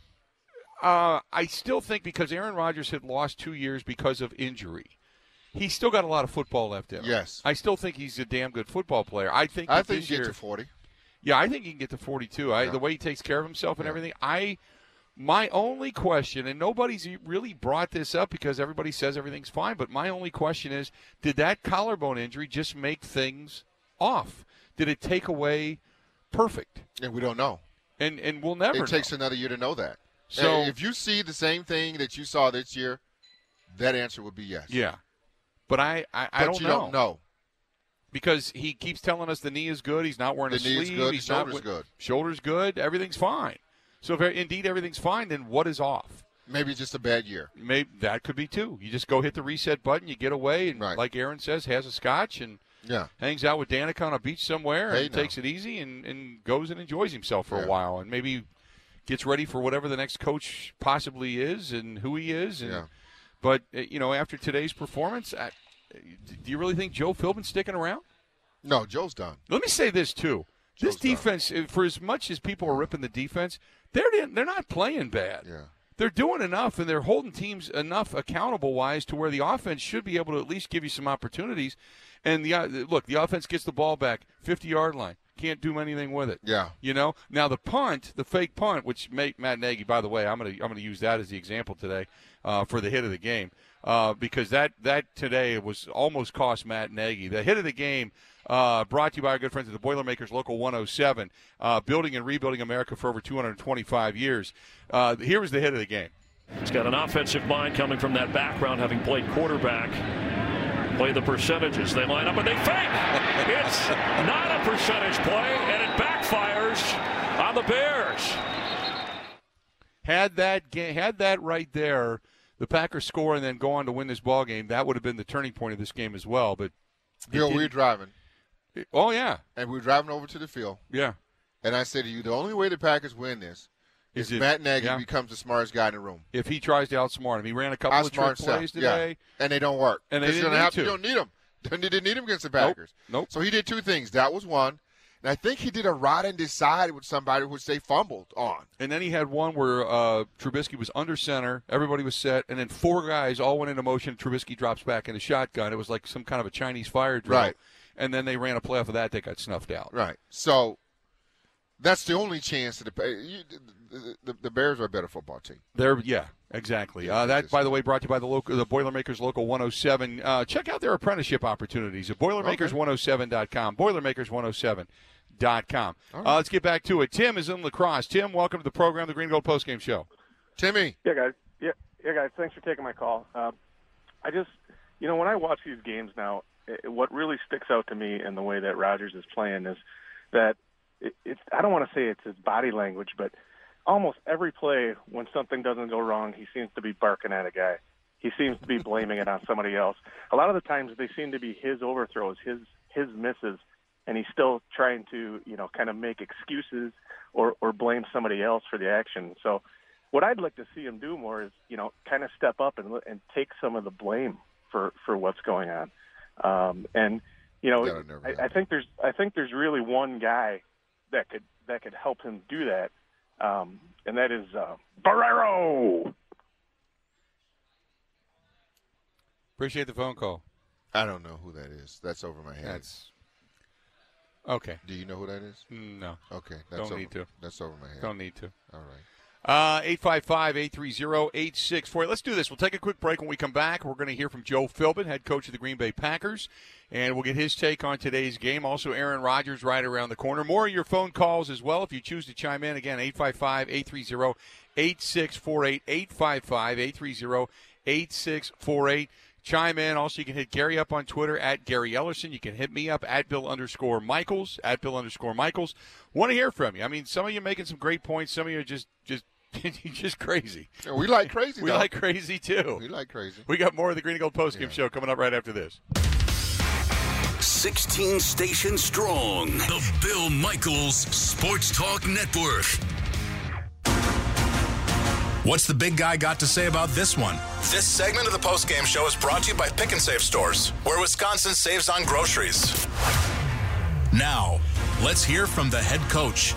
B: uh, I still think because Aaron Rodgers had lost two years because of injury, he's still got a lot of football left in him.
C: Yes.
B: I still think he's a damn good football player. I think
C: I
B: that
C: think
B: this
C: you get
B: year,
C: to forty.
B: Yeah, I think he can get to forty-two. I,
C: Yeah.
B: The way he takes care of himself and
C: Yeah.
B: everything. I, my only question, and nobody's really brought this up because everybody says everything's fine, but my only question is, did that collarbone injury just make things off? Did it take away perfect?
C: And we don't know.
B: And and we'll never
C: It takes
B: know.
C: another year to know that.
B: So-
C: And if you see the same thing that you saw this year, that answer would be yes.
B: Yeah. But I, I, I
C: But
B: don't
C: you
B: know.
C: don't know.
B: Because he keeps telling us the knee is good. He's not wearing
C: The
B: a
C: knee's
B: sleeve.
C: good, the
B: He's not
C: shoulder's
B: wi-
C: good.
B: Shoulder's good. Everything's fine. So if indeed everything's fine, then what is off?
C: Maybe just a bad year.
B: Maybe that could be too. You just go hit the reset button, you get away, and
C: Right.
B: like Aaron says, has a scotch and
C: Yeah.
B: hangs out with Danica on a beach somewhere
C: Hey,
B: and
C: now.
B: takes it easy and, and goes and enjoys himself for
C: Yeah.
B: a while and maybe gets ready for whatever the next coach possibly is and who he is. And,
C: Yeah.
B: But, uh, you know, after today's performance, I, do you really think Joe Philbin's sticking around?
C: No, Joe's done.
B: Let me say this, too. This
C: Joe's done.
B: defense, uh, for as much as people are ripping the defense, they're they're not playing bad.
C: Yeah.
B: They're doing enough, and they're holding teams enough accountable-wise to where the offense should be able to at least give you some opportunities. And the uh, look, the offense gets the ball back, fifty-yard line. can't do anything with it.
C: Yeah.
B: You know. Now the punt, the fake punt, which made Matt Nagy. By the way, I'm gonna I'm gonna use that as the example today uh, for the hit of the game uh, because that that today was almost cost Matt Nagy. The hit of the game. Uh, brought to you by our good friends at the Boilermakers Local one oh seven, uh, building and rebuilding America for over two hundred twenty-five years. Uh, here was the hit of the game.
G: He's got an offensive mind coming from that background, having played quarterback. Play the percentages. They line up and they fake. It's not a percentage play, and it backfires on the Bears.
B: Had that ga- had that right there, the Packers score and then go on to win this ball game. That would have been the turning point of this game as well. But
C: Bill, we were driving.
B: Oh, yeah.
C: And we were driving over to the field.
B: Yeah.
C: And I said to you, the only way the Packers win this is, is it, Matt Nagy yeah. becomes the smartest guy in the room.
B: If he tries to outsmart him. He ran a couple of trick plays today.
C: Yeah. And they don't work.
B: And they didn't
C: you,
B: need to.
C: you don't need them. They didn't need them against the Packers.
B: Nope. nope.
C: So he did two things. That was one. And I think he did a ride and decide with somebody which they fumbled on.
B: And then he had one where uh, Trubisky was under center, everybody was set, and then four guys all went into motion. Trubisky drops back in the shotgun. It was like some kind of a Chinese fire drill.
C: Right.
B: And then they ran a play off of that. They got snuffed out.
C: Right. So that's the only chance that the, you, the, the, the Bears are a better football team.
B: They're yeah, exactly. Uh, that, by the way, brought to you by the local, the Boilermakers Local one oh seven. Uh, check out their apprenticeship opportunities at Boilermakers one oh seven dot com. Boilermakers one oh seven dot com. Right. Uh, let's get back to it. Tim is in La Crosse. Tim, welcome to the program, the Green Gold Postgame Show.
C: Timmy.
M: Yeah, guys. Yeah, yeah, guys. Thanks for taking my call. Uh, I just, you know, when I watch these games now, it, what really sticks out to me in the way that Rodgers is playing is that it, it's, I don't want to say it's his body language, but almost every play when something doesn't go wrong, he seems to be barking at a guy. He seems to be blaming it on somebody else. A lot of the times they seem to be his overthrows, his his misses, and he's still trying to, you know, kind of make excuses or, or blame somebody else for the action. So what I'd like to see him do more is, you know, kind of step up and and take some of the blame for, for what's going on. Um, and you know, I, I think there's I think there's really one guy that could that could help him do that, um, and that is uh, Barrero.
B: Appreciate the phone call.
C: I don't know who that is. That's over my head.
B: That's okay.
C: Do you know who that is?
B: No.
C: Okay. That's
B: Don't
C: over,
B: need to.
C: That's over my head.
B: Don't need to.
C: All right.
B: Uh, eight five five, eight three zero, eight six four eight. Let's do this. We'll take a quick break. When we come back, we're going to hear from Joe Philbin, head coach of the Green Bay Packers, and we'll get his take on today's game. Also, Aaron Rodgers right around the corner. More of your phone calls as well if you choose to chime in. Again, eight five five, eight three zero, eight six four eight, eight five five, eight three zero, eight six four eight. Chime in. Also, you can hit Gary up on Twitter at Gary Ellerson. You can hit me up at Bill underscore Michaels, at Bill underscore Michaels. Want to hear from you. I mean, some of you are making some great points. Some of you are just just You're just crazy.
C: Yeah, we like crazy,
B: We
C: though.
B: like crazy, too.
C: We like crazy.
B: We got more of the Green and Gold Postgame yeah. Show coming up right after this.
A: sixteen stations strong. The Bill Michaels Sports Talk Network.
N: What's the big guy got to say about this one? This segment of the postgame show is brought to you by Pick and Save stores, where Wisconsin saves on groceries. Now, let's hear from the head coach.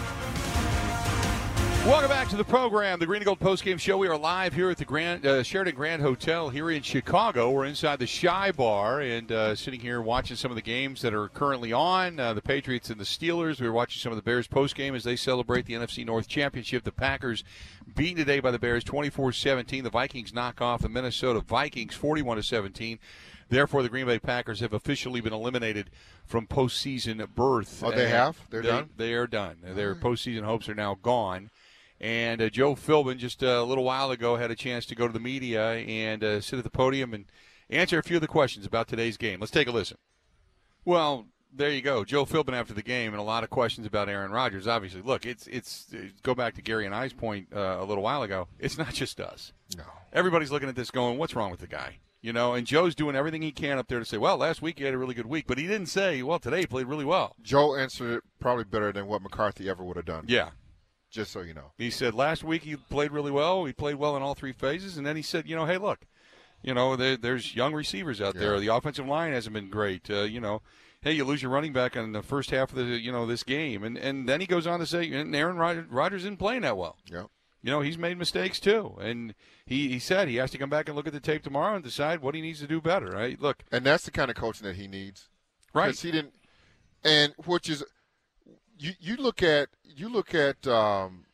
B: Welcome back to the program, the Green and Gold Postgame Show. We are live here at the Grand uh, Sheraton Grand Hotel here in Chicago. We're inside the Shy Bar and uh, sitting here watching some of the games that are currently on, uh, the Patriots and the Steelers. We were watching some of the Bears postgame as they celebrate the N F C North Championship. The Packers beaten today by the Bears twenty-four seventeen. The Vikings knock off the Minnesota Vikings forty-one to seventeen. Therefore, the Green Bay Packers have officially been eliminated from postseason berth.
C: Oh, they
B: and
C: have? They're
B: they,
C: done?
B: They are done. Their postseason hopes are now gone. And uh, Joe Philbin, just a little while ago, had a chance to go to the media and uh, sit at the podium and answer a few of the questions about today's game. Let's take a listen. Well, there you go. Joe Philbin after the game and a lot of questions about Aaron Rodgers. Obviously, look, it's it's go back to Gary and I's point uh, a little while ago. It's not just us.
C: No.
B: Everybody's looking at this going, what's wrong with the guy? You know, and Joe's doing everything he can up there to say, well, last week he had a really good week. But he didn't say, well, today he played really well.
C: Joe answered it probably better than what McCarthy ever would have done.
B: Yeah.
C: Just so you know.
B: He said last week he played really well. He played well in all three phases. And then he said, you know, hey, look, you know, there, there's young receivers out yeah. there. The offensive line hasn't been great. Uh, you know, hey, you lose your running back in the first half of the, you know, this game. And and then he goes on to say, and Aaron Rodgers isn't playing that well.
C: Yeah.
B: You know, he's made mistakes too. And he, he said he has to come back and look at the tape tomorrow and decide what he needs to do better, right? Look.
C: And that's the kind of coaching that he needs.
B: Right.
C: Because he didn't, and which is, you, you look at you look at um,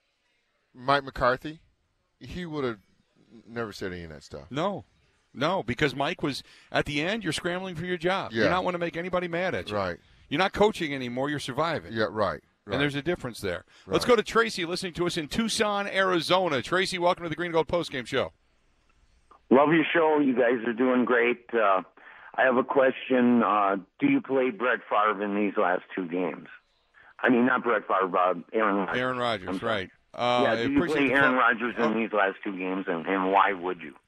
C: Mike McCarthy, he would have never said any of that stuff.
B: No. No, because Mike was, at the end, you're scrambling for your job.
C: Yeah.
B: You're not want to make anybody mad at you.
C: Right.
B: You're not coaching anymore. You're surviving.
C: Yeah, right. right.
B: And there's a difference there.
C: Right.
B: Let's go to Tracy listening to us in Tucson, Arizona. Tracy, welcome to the Green and Gold Postgame Show.
O: Love your show. You guys are doing great. Uh, I have a question. Uh, do you play Brett Favre in these last two games? I mean, not Brett Favre, uh, Aaron Rodgers.
B: Aaron Rodgers, right. Uh,
O: yeah, do you play Aaron Rodgers in oh. these last two games, and, and why would you?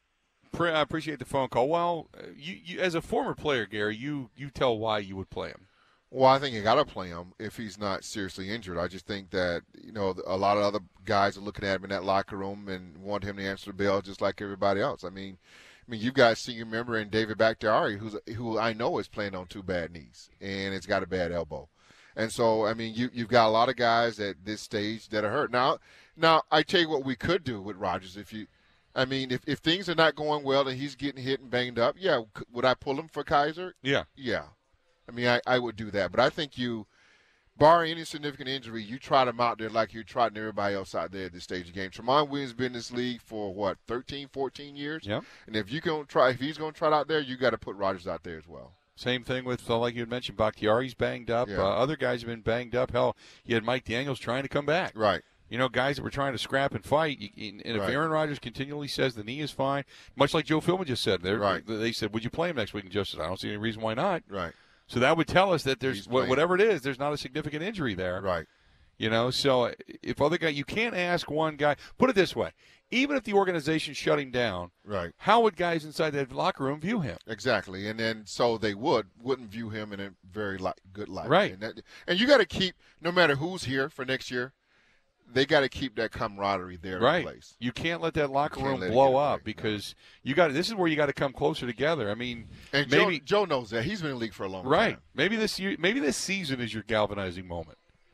B: I appreciate the phone call. Well, you, you as a former player, Gary, you, you tell why you would play him.
C: Well, I think you got to play him if he's not seriously injured. I just think that, you know, a lot of other guys are looking at him in that locker room and want him to answer the bell just like everybody else. I mean, I mean, you've got a senior member in David Bakhtiari, who's who I know is playing on two bad knees and it's got a bad elbow. And so, I mean, you, you've got a lot of guys at this stage that are hurt. Now, now I tell you what we could do with Rodgers. If you, I mean, if, if things are not going well and he's getting hit and banged up, yeah, would I pull him for Kaiser?
B: Yeah.
C: Yeah. I mean, I, I would do that. But I think you, barring any significant injury, you trot him out there like you're trotting everybody else out there at this stage of the game. Tramon Williams been in this league for, what, thirteen, fourteen years?
B: Yep.
C: And if you can try, if he's going to trot out there, you got to put Rodgers out there as well.
B: Same thing with, uh, like you had mentioned, Bakhtiari's banged up.
C: Yeah.
B: Uh, other guys have been banged up. Hell, you had Mike Daniels trying to come back.
C: Right.
B: You know, guys that were trying to scrap and fight. And if
C: Right.
B: Aaron Rodgers continually says the knee is fine, much like Joe Philbin just said,
C: Right.
B: they said, would you play him next week? And Joe said, I don't see any reason why not.
C: Right.
B: So that would tell us that there's
C: He's
B: wh-
C: playing.
B: whatever it is, there's not a significant injury there.
C: Right.
B: You know, so if other guy, you can't ask one guy. Put it this way: even if the organization shut him down,
C: right?
B: How would guys inside that locker room view him?
C: Exactly, and then so they would wouldn't view him in a very li- good light,
B: Right.
C: And, that, and you got to keep, no matter who's here for next year, they got to keep that camaraderie there
B: Right.
C: in place.
B: You can't let that locker
C: You can't
B: room
C: let it
B: blow
C: get
B: up
C: away.
B: because you got. This is where you got to come closer together. I mean,
C: And
B: maybe
C: Joe, Joe knows that. He's been in the league for a long
B: right.
C: time.
B: Maybe this year, maybe this season is your galvanizing moment.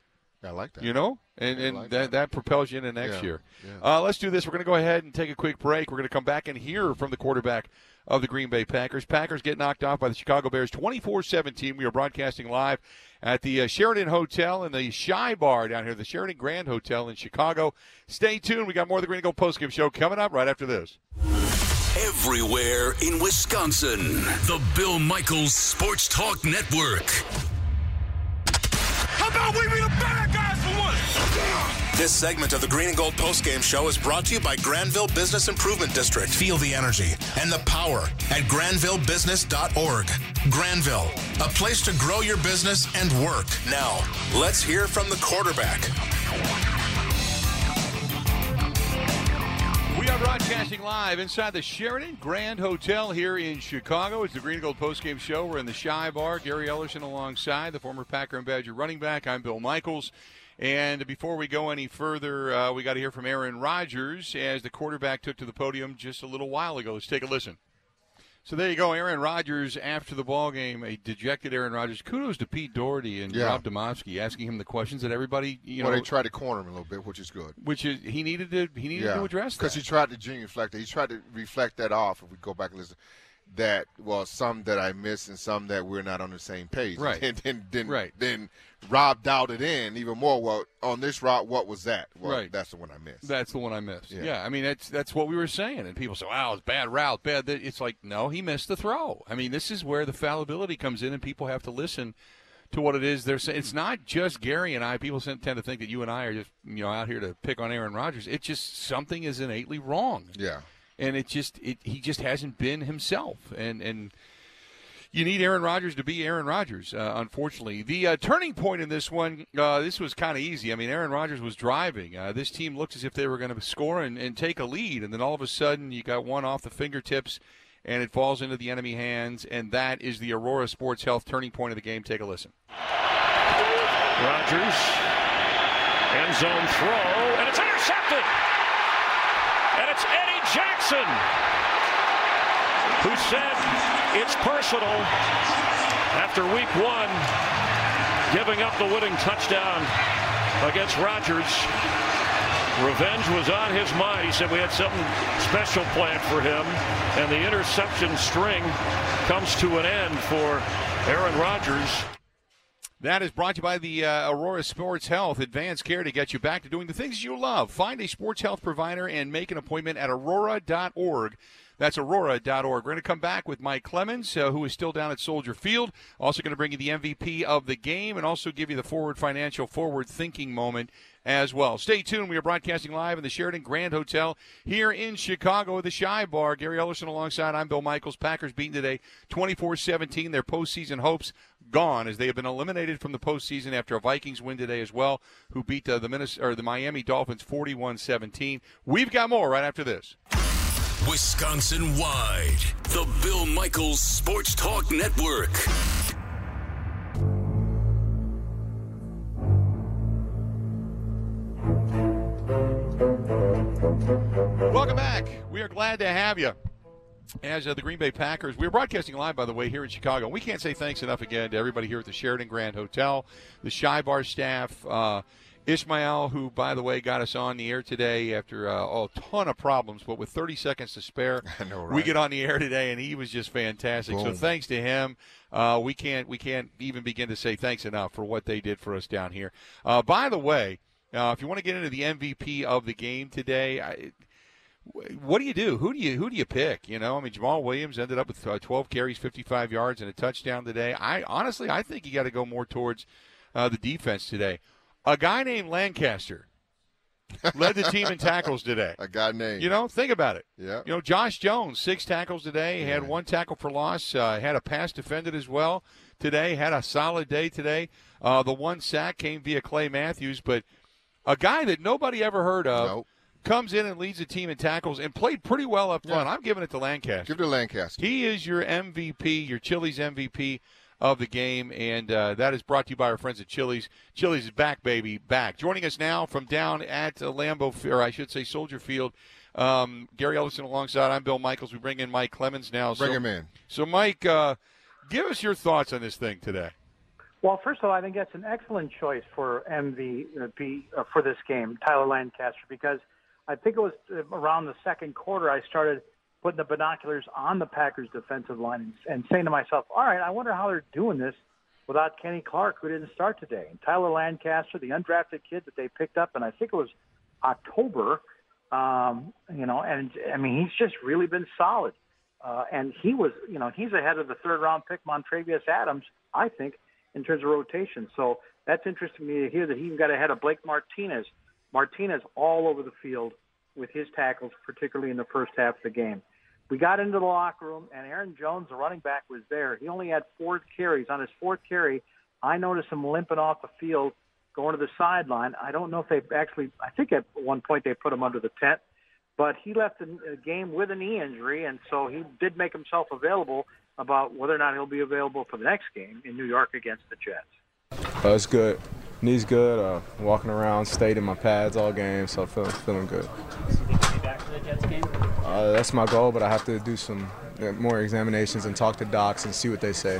C: I like that.
B: You know, and,
C: I
B: and
C: like
B: that, that propels you into next
C: Yeah,
B: year.
C: yeah.
B: Uh, let's do this. We're going to go ahead and take a quick break. We're going to come back and hear from the quarterback of the Green Bay Packers. Packers get knocked off by the Chicago Bears twenty-four seventeen. We are broadcasting live at the uh, Sheraton Hotel and the Shy Bar down here, the Sheraton Grand Hotel in Chicago. Stay tuned. We got more of the Green and Gold Postgame Show coming up right after this.
A: Everywhere in Wisconsin, the Bill Michaels Sports Talk Network.
N: How about we be the bad guys for once? This segment of the Green and Gold Postgame Show is brought to you by Granville Business Improvement District. Feel the energy and the power at granville business dot org. Granville, a place to grow your business and work. Now, let's hear from the quarterback.
B: We are broadcasting live inside the Sheraton Grand Hotel here in Chicago. It's the Green and Gold Postgame Show. We're in the Shy Bar. Gary Ellerson alongside the former Packer and Badger running back. I'm Bill Michaels. And before we go any further, uh, we got to hear from Aaron Rodgers as the quarterback took to the podium just a little while ago. Let's take a listen. So there you go, Aaron Rodgers after the ball game, a dejected Aaron Rodgers. Kudos to Pete Doherty and
C: Yeah.
B: Rob Domofsky asking him the questions that everybody, you
C: well,
B: know,
C: they tried to corner him a little bit, which is good.
B: which is he needed to he needed to address that.
C: Because he tried to genuflect that. He tried to reflect that off, if we go back and listen, that, well, some that I missed and some that we're not on the same page.
B: Right.
C: And then, then,
B: Right.
C: then Rob doubted in even more, well, on this route, what was that? Well,
B: Right.
C: that's the one I missed.
B: That's the one I missed. Yeah.
C: Yeah.
B: I mean that's that's what we were saying, and people say, "Wow, it's bad route, bad." That it's like, no, he missed the throw. I mean, this is where the fallibility comes in, and people have to listen to what it is they're saying. It's not just Gary and I. People tend to think that you and I are just you know out here to pick on Aaron Rodgers. It's just something is innately wrong.
C: Yeah.
B: And it just it he just hasn't been himself, and and. You need Aaron Rodgers to be Aaron Rodgers, uh, unfortunately. The uh, turning point in this one, uh, this was kind of easy. I mean, Aaron Rodgers was driving. Uh, this team looked as if they were going to score and, and take a lead, and then all of a sudden you got one off the fingertips, and it falls into the enemy hands, and that is the Aurora Sports Health turning point of the game. Take a listen.
G: Rodgers, end zone throw, and it's intercepted. And it's Eddie Jackson, who said it's personal after week one, giving up the winning touchdown against Rodgers. Revenge was on his mind. He said we had something special planned for him, and the interception string comes to an end for Aaron Rodgers.
B: That is brought to you by the uh, Aurora Sports Health Advanced Care to get you back to doing the things you love. Find a sports health provider and make an appointment at aurora dot org. That's aurora dot org. We're going to come back with Mike Clemens, uh, who is still down at Soldier Field. Also going to bring you the M V P of the game and also give you the Forward Financial Forward Thinking moment as well. Stay tuned. We are broadcasting live in the Sheraton Grand Hotel here in Chicago at the Shy Bar. Gary Ellerson alongside. I'm Bill Michaels. Packers beaten today twenty-four seventeen. Their postseason hopes gone as they have been eliminated from the postseason after a Vikings win today as well, who beat uh, the Minnesota, or the Miami Dolphins forty-one seventeen. We've got more right after this.
A: Wisconsin-wide, the Bill Michaels Sports Talk Network.
B: Welcome back. We are glad to have you. As uh, the Green Bay Packers, we're broadcasting live, by the way, here in Chicago. We can't say thanks enough again to everybody here at the Sheraton Grand Hotel, the Shy Bar staff, uh, Ishmael, who, by the way, got us on the air today after uh, oh, a ton of problems, but with thirty seconds to spare,
C: I know, right?
B: We get on the air today, and he was just fantastic.
C: Boom.
B: So thanks to him. Uh, we can't we can't even begin to say thanks enough for what they did for us down here. Uh, by the way, uh, if you want to get into the M V P of the game today, I, what do you do? Who do you who do you pick? You know, I mean, Jamal Williams ended up with uh, twelve carries, fifty-five yards, and a touchdown today. I honestly, I think you got to go more towards uh, the defense today. A guy named Lancaster led the team in tackles today.
C: A guy named.
B: You know, think about it.
C: Yeah.
B: You know, Josh Jones, six tackles today,
C: yeah.
B: had one tackle for loss, uh, had a pass defended as well today, had a solid day today. Uh, the one sack came via Clay Matthews, but a guy that nobody ever heard of
C: nope.
B: comes in and leads the team in tackles and played pretty well up front. Yeah. I'm giving it to Lancaster.
C: Give it to Lancaster.
B: He is your M V P, your Chili's M V P of the game, and uh, that is brought to you by our friends at Chili's. Chili's is back, baby, back. Joining us now from down at uh, Lambeau, or I should say Soldier Field, um, Gary Ellerson alongside. I'm Bill Michaels. We bring in Mike Clemens now.
C: Bring
B: so,
C: him in.
B: So, Mike, uh, give us your thoughts on this thing today.
P: Well, first of all, I think that's an excellent choice for M V P uh, for this game, Tyler Lancaster, because I think it was around the second quarter I started putting the binoculars on the Packers' defensive line and, and saying to myself, all right, I wonder how they're doing this without Kenny Clark, who didn't start today. And Tyler Lancaster, the undrafted kid that they picked up, and I think it was October, um, you know, and, I mean, he's just really been solid. Uh, and he was, you know, he's ahead of the third-round pick, Montravius Adams, I think, in terms of rotation. So that's interesting to me to hear that he even got ahead of Blake Martinez. Martinez all over the field with his tackles, particularly in the first half of the game. We got into the locker room, and Aaron Jones, the running back, was there. He only had four carries. On his fourth carry, I noticed him limping off the field, going to the sideline. I don't know if they actually – I think at one point they put him under the tent. But he left the game with a knee injury, and so he did make himself available about whether or not he'll be available for the next game in New York against the Jets.
Q: Uh, it's good. Knee's good. Uh, walking around, stayed in my pads all game, so feeling feeling good.
R: So you think you'll be back for the Jets game?
Q: Uh, that's my goal, but I have to do some uh, more examinations and talk to docs and see what they say.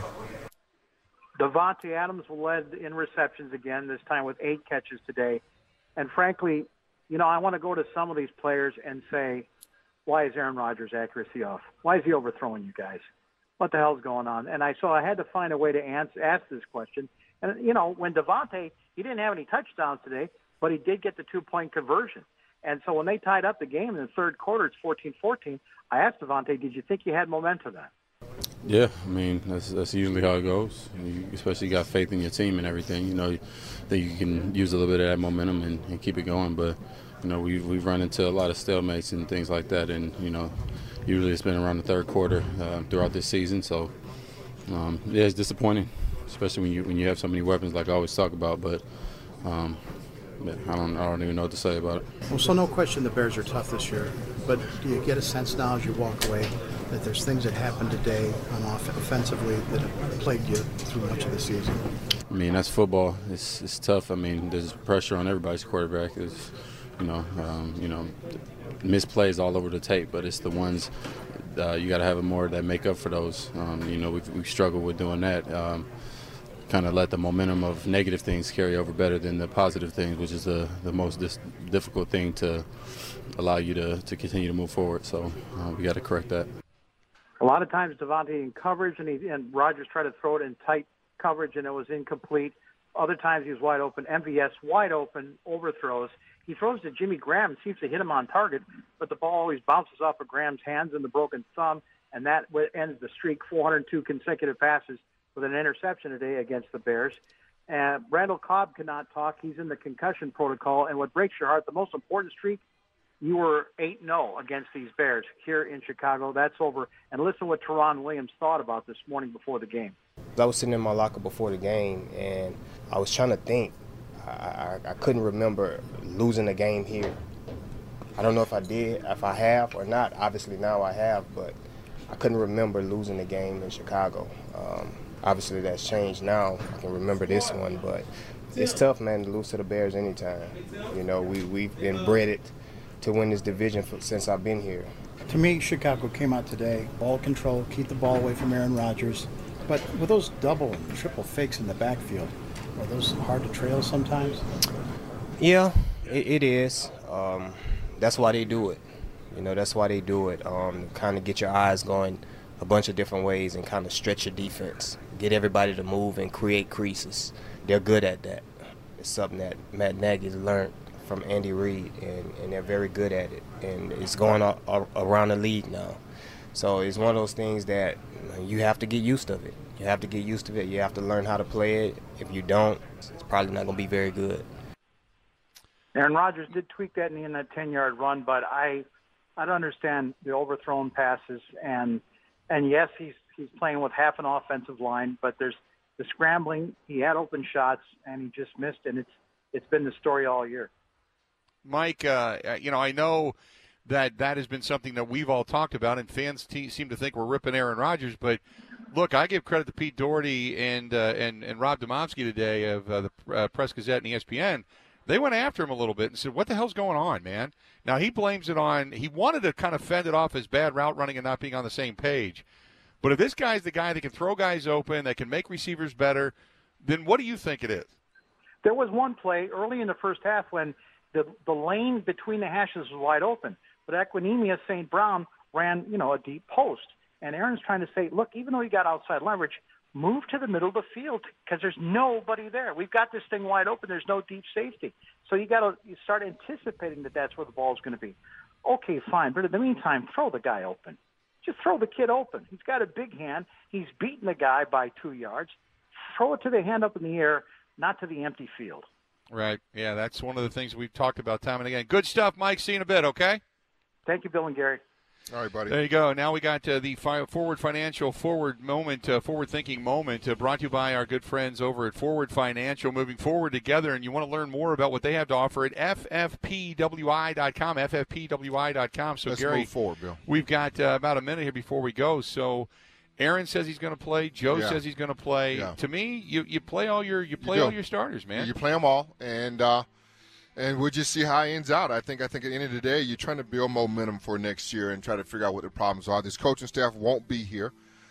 P: Davante Adams led in receptions again, this time with eight catches today. And frankly, you know, I want to go to some of these players and say, why is Aaron Rodgers' accuracy off? Why is he overthrowing you guys? What the hell's going on? And I so I had to find a way to answer, ask this question. And, you know, when Davante, he didn't have any touchdowns today, but he did get the two-point conversion. And so when they tied up the game in the third quarter, it's fourteen fourteen, I asked Davante, did you think you had momentum then?
S: Yeah, I mean, that's that's usually how it goes. You especially got faith in your team and everything. You know, that you can use a little bit of that momentum and, and keep it going. But, you know, we've, we've run into a lot of stalemates and things like that. And, you know, usually it's been around the third quarter uh, throughout this season. So, um, yeah, it's disappointing, especially when you when you have so many weapons like I always talk about. But um, I don't I don't even know what to say about it.
T: Well, so no question the Bears are tough this year. But do you get a sense now as you walk away that there's things that happened today on off- offensively that have plagued you through much of the season?
S: I mean, that's football. It's it's tough. I mean, there's pressure on everybody's quarterback. There's, you know, um, you know, misplays all over the tape, but it's the ones uh, you got to have more that make up for those. Um, you know, we've, we've struggled with doing that. Um, kind of let the momentum of negative things carry over better than the positive things, which is the, the most dis- difficult thing to allow you to, to continue to move forward. So uh, we got to correct that.
P: A lot of times Davante in coverage, and, he, and Rodgers tried to throw it in tight coverage, and it was incomplete. Other times he was wide open. M V S wide open, overthrows. He throws to Jimmy Graham and seems to hit him on target, but the ball always bounces off of Graham's hands and the broken thumb, and that ends the streak, four hundred two consecutive passes with an interception today against the Bears. And Randall Cobb cannot talk. He's in the concussion protocol, and what breaks your heart, the most important streak, you were eight and oh against these Bears here in Chicago. That's over. And listen what Teron Williams thought about this morning before the game.
U: I was sitting in my locker before the game, and I was trying to think. I, I, I couldn't remember losing a game here. I don't know if I did, if I have or not. Obviously now I have, but I couldn't remember losing a game in Chicago. Um, obviously that's changed now. I can remember this one, but it's tough, man, to lose to the Bears anytime. You know, we, we've been bred to win this division for, since I've been here.
T: To me, Chicago came out today, ball control, keep the ball away from Aaron Rodgers. But with those double and triple fakes in the backfield, are those hard to trail sometimes?
U: Yeah, it, it is. Um, that's why they do it. You know, that's why they do it. Um, kind of get your eyes going a bunch of different ways and kind of stretch your defense. Get everybody to move and create creases. They're good at that. It's something that Matt Nagy's learned from Andy Reid, and, and they're very good at it. And it's going a, a, around the league now. So it's one of those things that you have to get used to it. You have to get used to it. You have to learn how to play it. If you don't, it's probably not going to be very good.
P: Aaron Rodgers did tweak that in that ten-yard run, but I I don't understand the overthrown passes. And and yes, he's he's playing with half an offensive line, but there's the scrambling. He had open shots, and he just missed, and it's it's been the story all year.
B: Mike, uh, you know, I know that that has been something that we've all talked about, and fans te- seem to think we're ripping Aaron Rodgers. But look, I give credit to Pete Doherty and uh, and and Rob Domofsky today of uh, the uh, Press Gazette and E S P N. They went after him a little bit and said, "What the hell's going on, man?" Now he blames it on. He wanted to kind of fend it off as bad route running and not being on the same page. But if this guy's the guy that can throw guys open, that can make receivers better, then what do you think it is?
P: There was one play early in the first half when the the lane between the hashes was wide open. But Equinemius Saint Brown ran, you know, a deep post. And Aaron's trying to say, look, even though he got outside leverage, move to the middle of the field because there's nobody there. We've got this thing wide open. There's no deep safety. So you got to you start anticipating that that's where the ball is going to be. Okay, fine. But in the meantime, throw the guy open. Just throw the kid open. He's got a big hand. He's beaten the guy by two yards. Throw it to the hand up in the air, not to the empty field.
B: Right. Yeah, that's one of the things we've talked about time and again. Good stuff, Mike. See you in a bit, okay?
P: Thank you, Bill and Gary.
C: All right, buddy.
B: There you go. Now we got uh, the fi- Forward Financial Forward Moment, uh, Forward Thinking Moment, uh, brought to you by our good friends over at Forward Financial, moving forward together. And you want to learn more about what they have to offer at F F P W I dot com, F F P W I dot com. So,
C: Let's
B: Gary,
C: move forward, Bill.
B: We've got uh, about a minute here before we go. So, Aaron says he's going to play. Joe
C: Yeah.
B: says he's going to play.
C: Yeah.
B: To me, you, you play all your you play
C: do.
B: all your starters, man.
C: You play them all, and uh, and we'll just see how it ends out. I think I think at the end of the day, you're trying to build momentum for next year and try to figure out what the problems are. This coaching staff won't be here.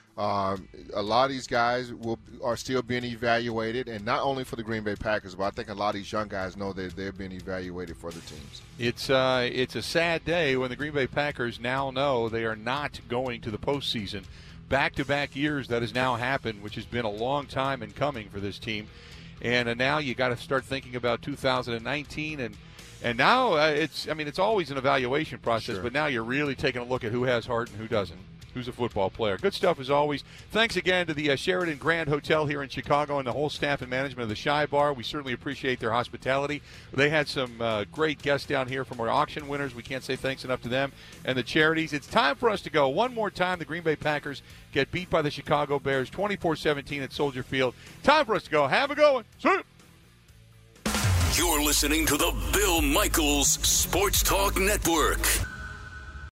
C: Um, a lot of these guys will are still being evaluated, and not only for the Green Bay Packers, but I think a lot of these young guys know that they're being evaluated for the teams.
B: It's uh, it's a sad day when the Green Bay Packers now know they are not going to the postseason. Back-to-back years that has now happened, which has been a long time in coming for this team. And uh, now you got to start thinking about two thousand nineteen, and and now uh, it's I mean it's always an evaluation process,
C: Sure.
B: but now you're really taking a look at who has heart and who doesn't. Who's a football player. Good stuff as always. Thanks again to the uh, Sheraton Grand Hotel here in Chicago and the whole staff and management of the Shy Bar. We certainly appreciate their hospitality. They had some uh, great guests down here from our auction winners. We can't say thanks enough to them and the charities. It's time for us to go. One more time, the Green Bay Packers get beat by the Chicago Bears twenty-four seventeen at Soldier Field. Time for us to go. Have a good one. See you.
A: You're listening to the Bill Michaels Sports Talk Network.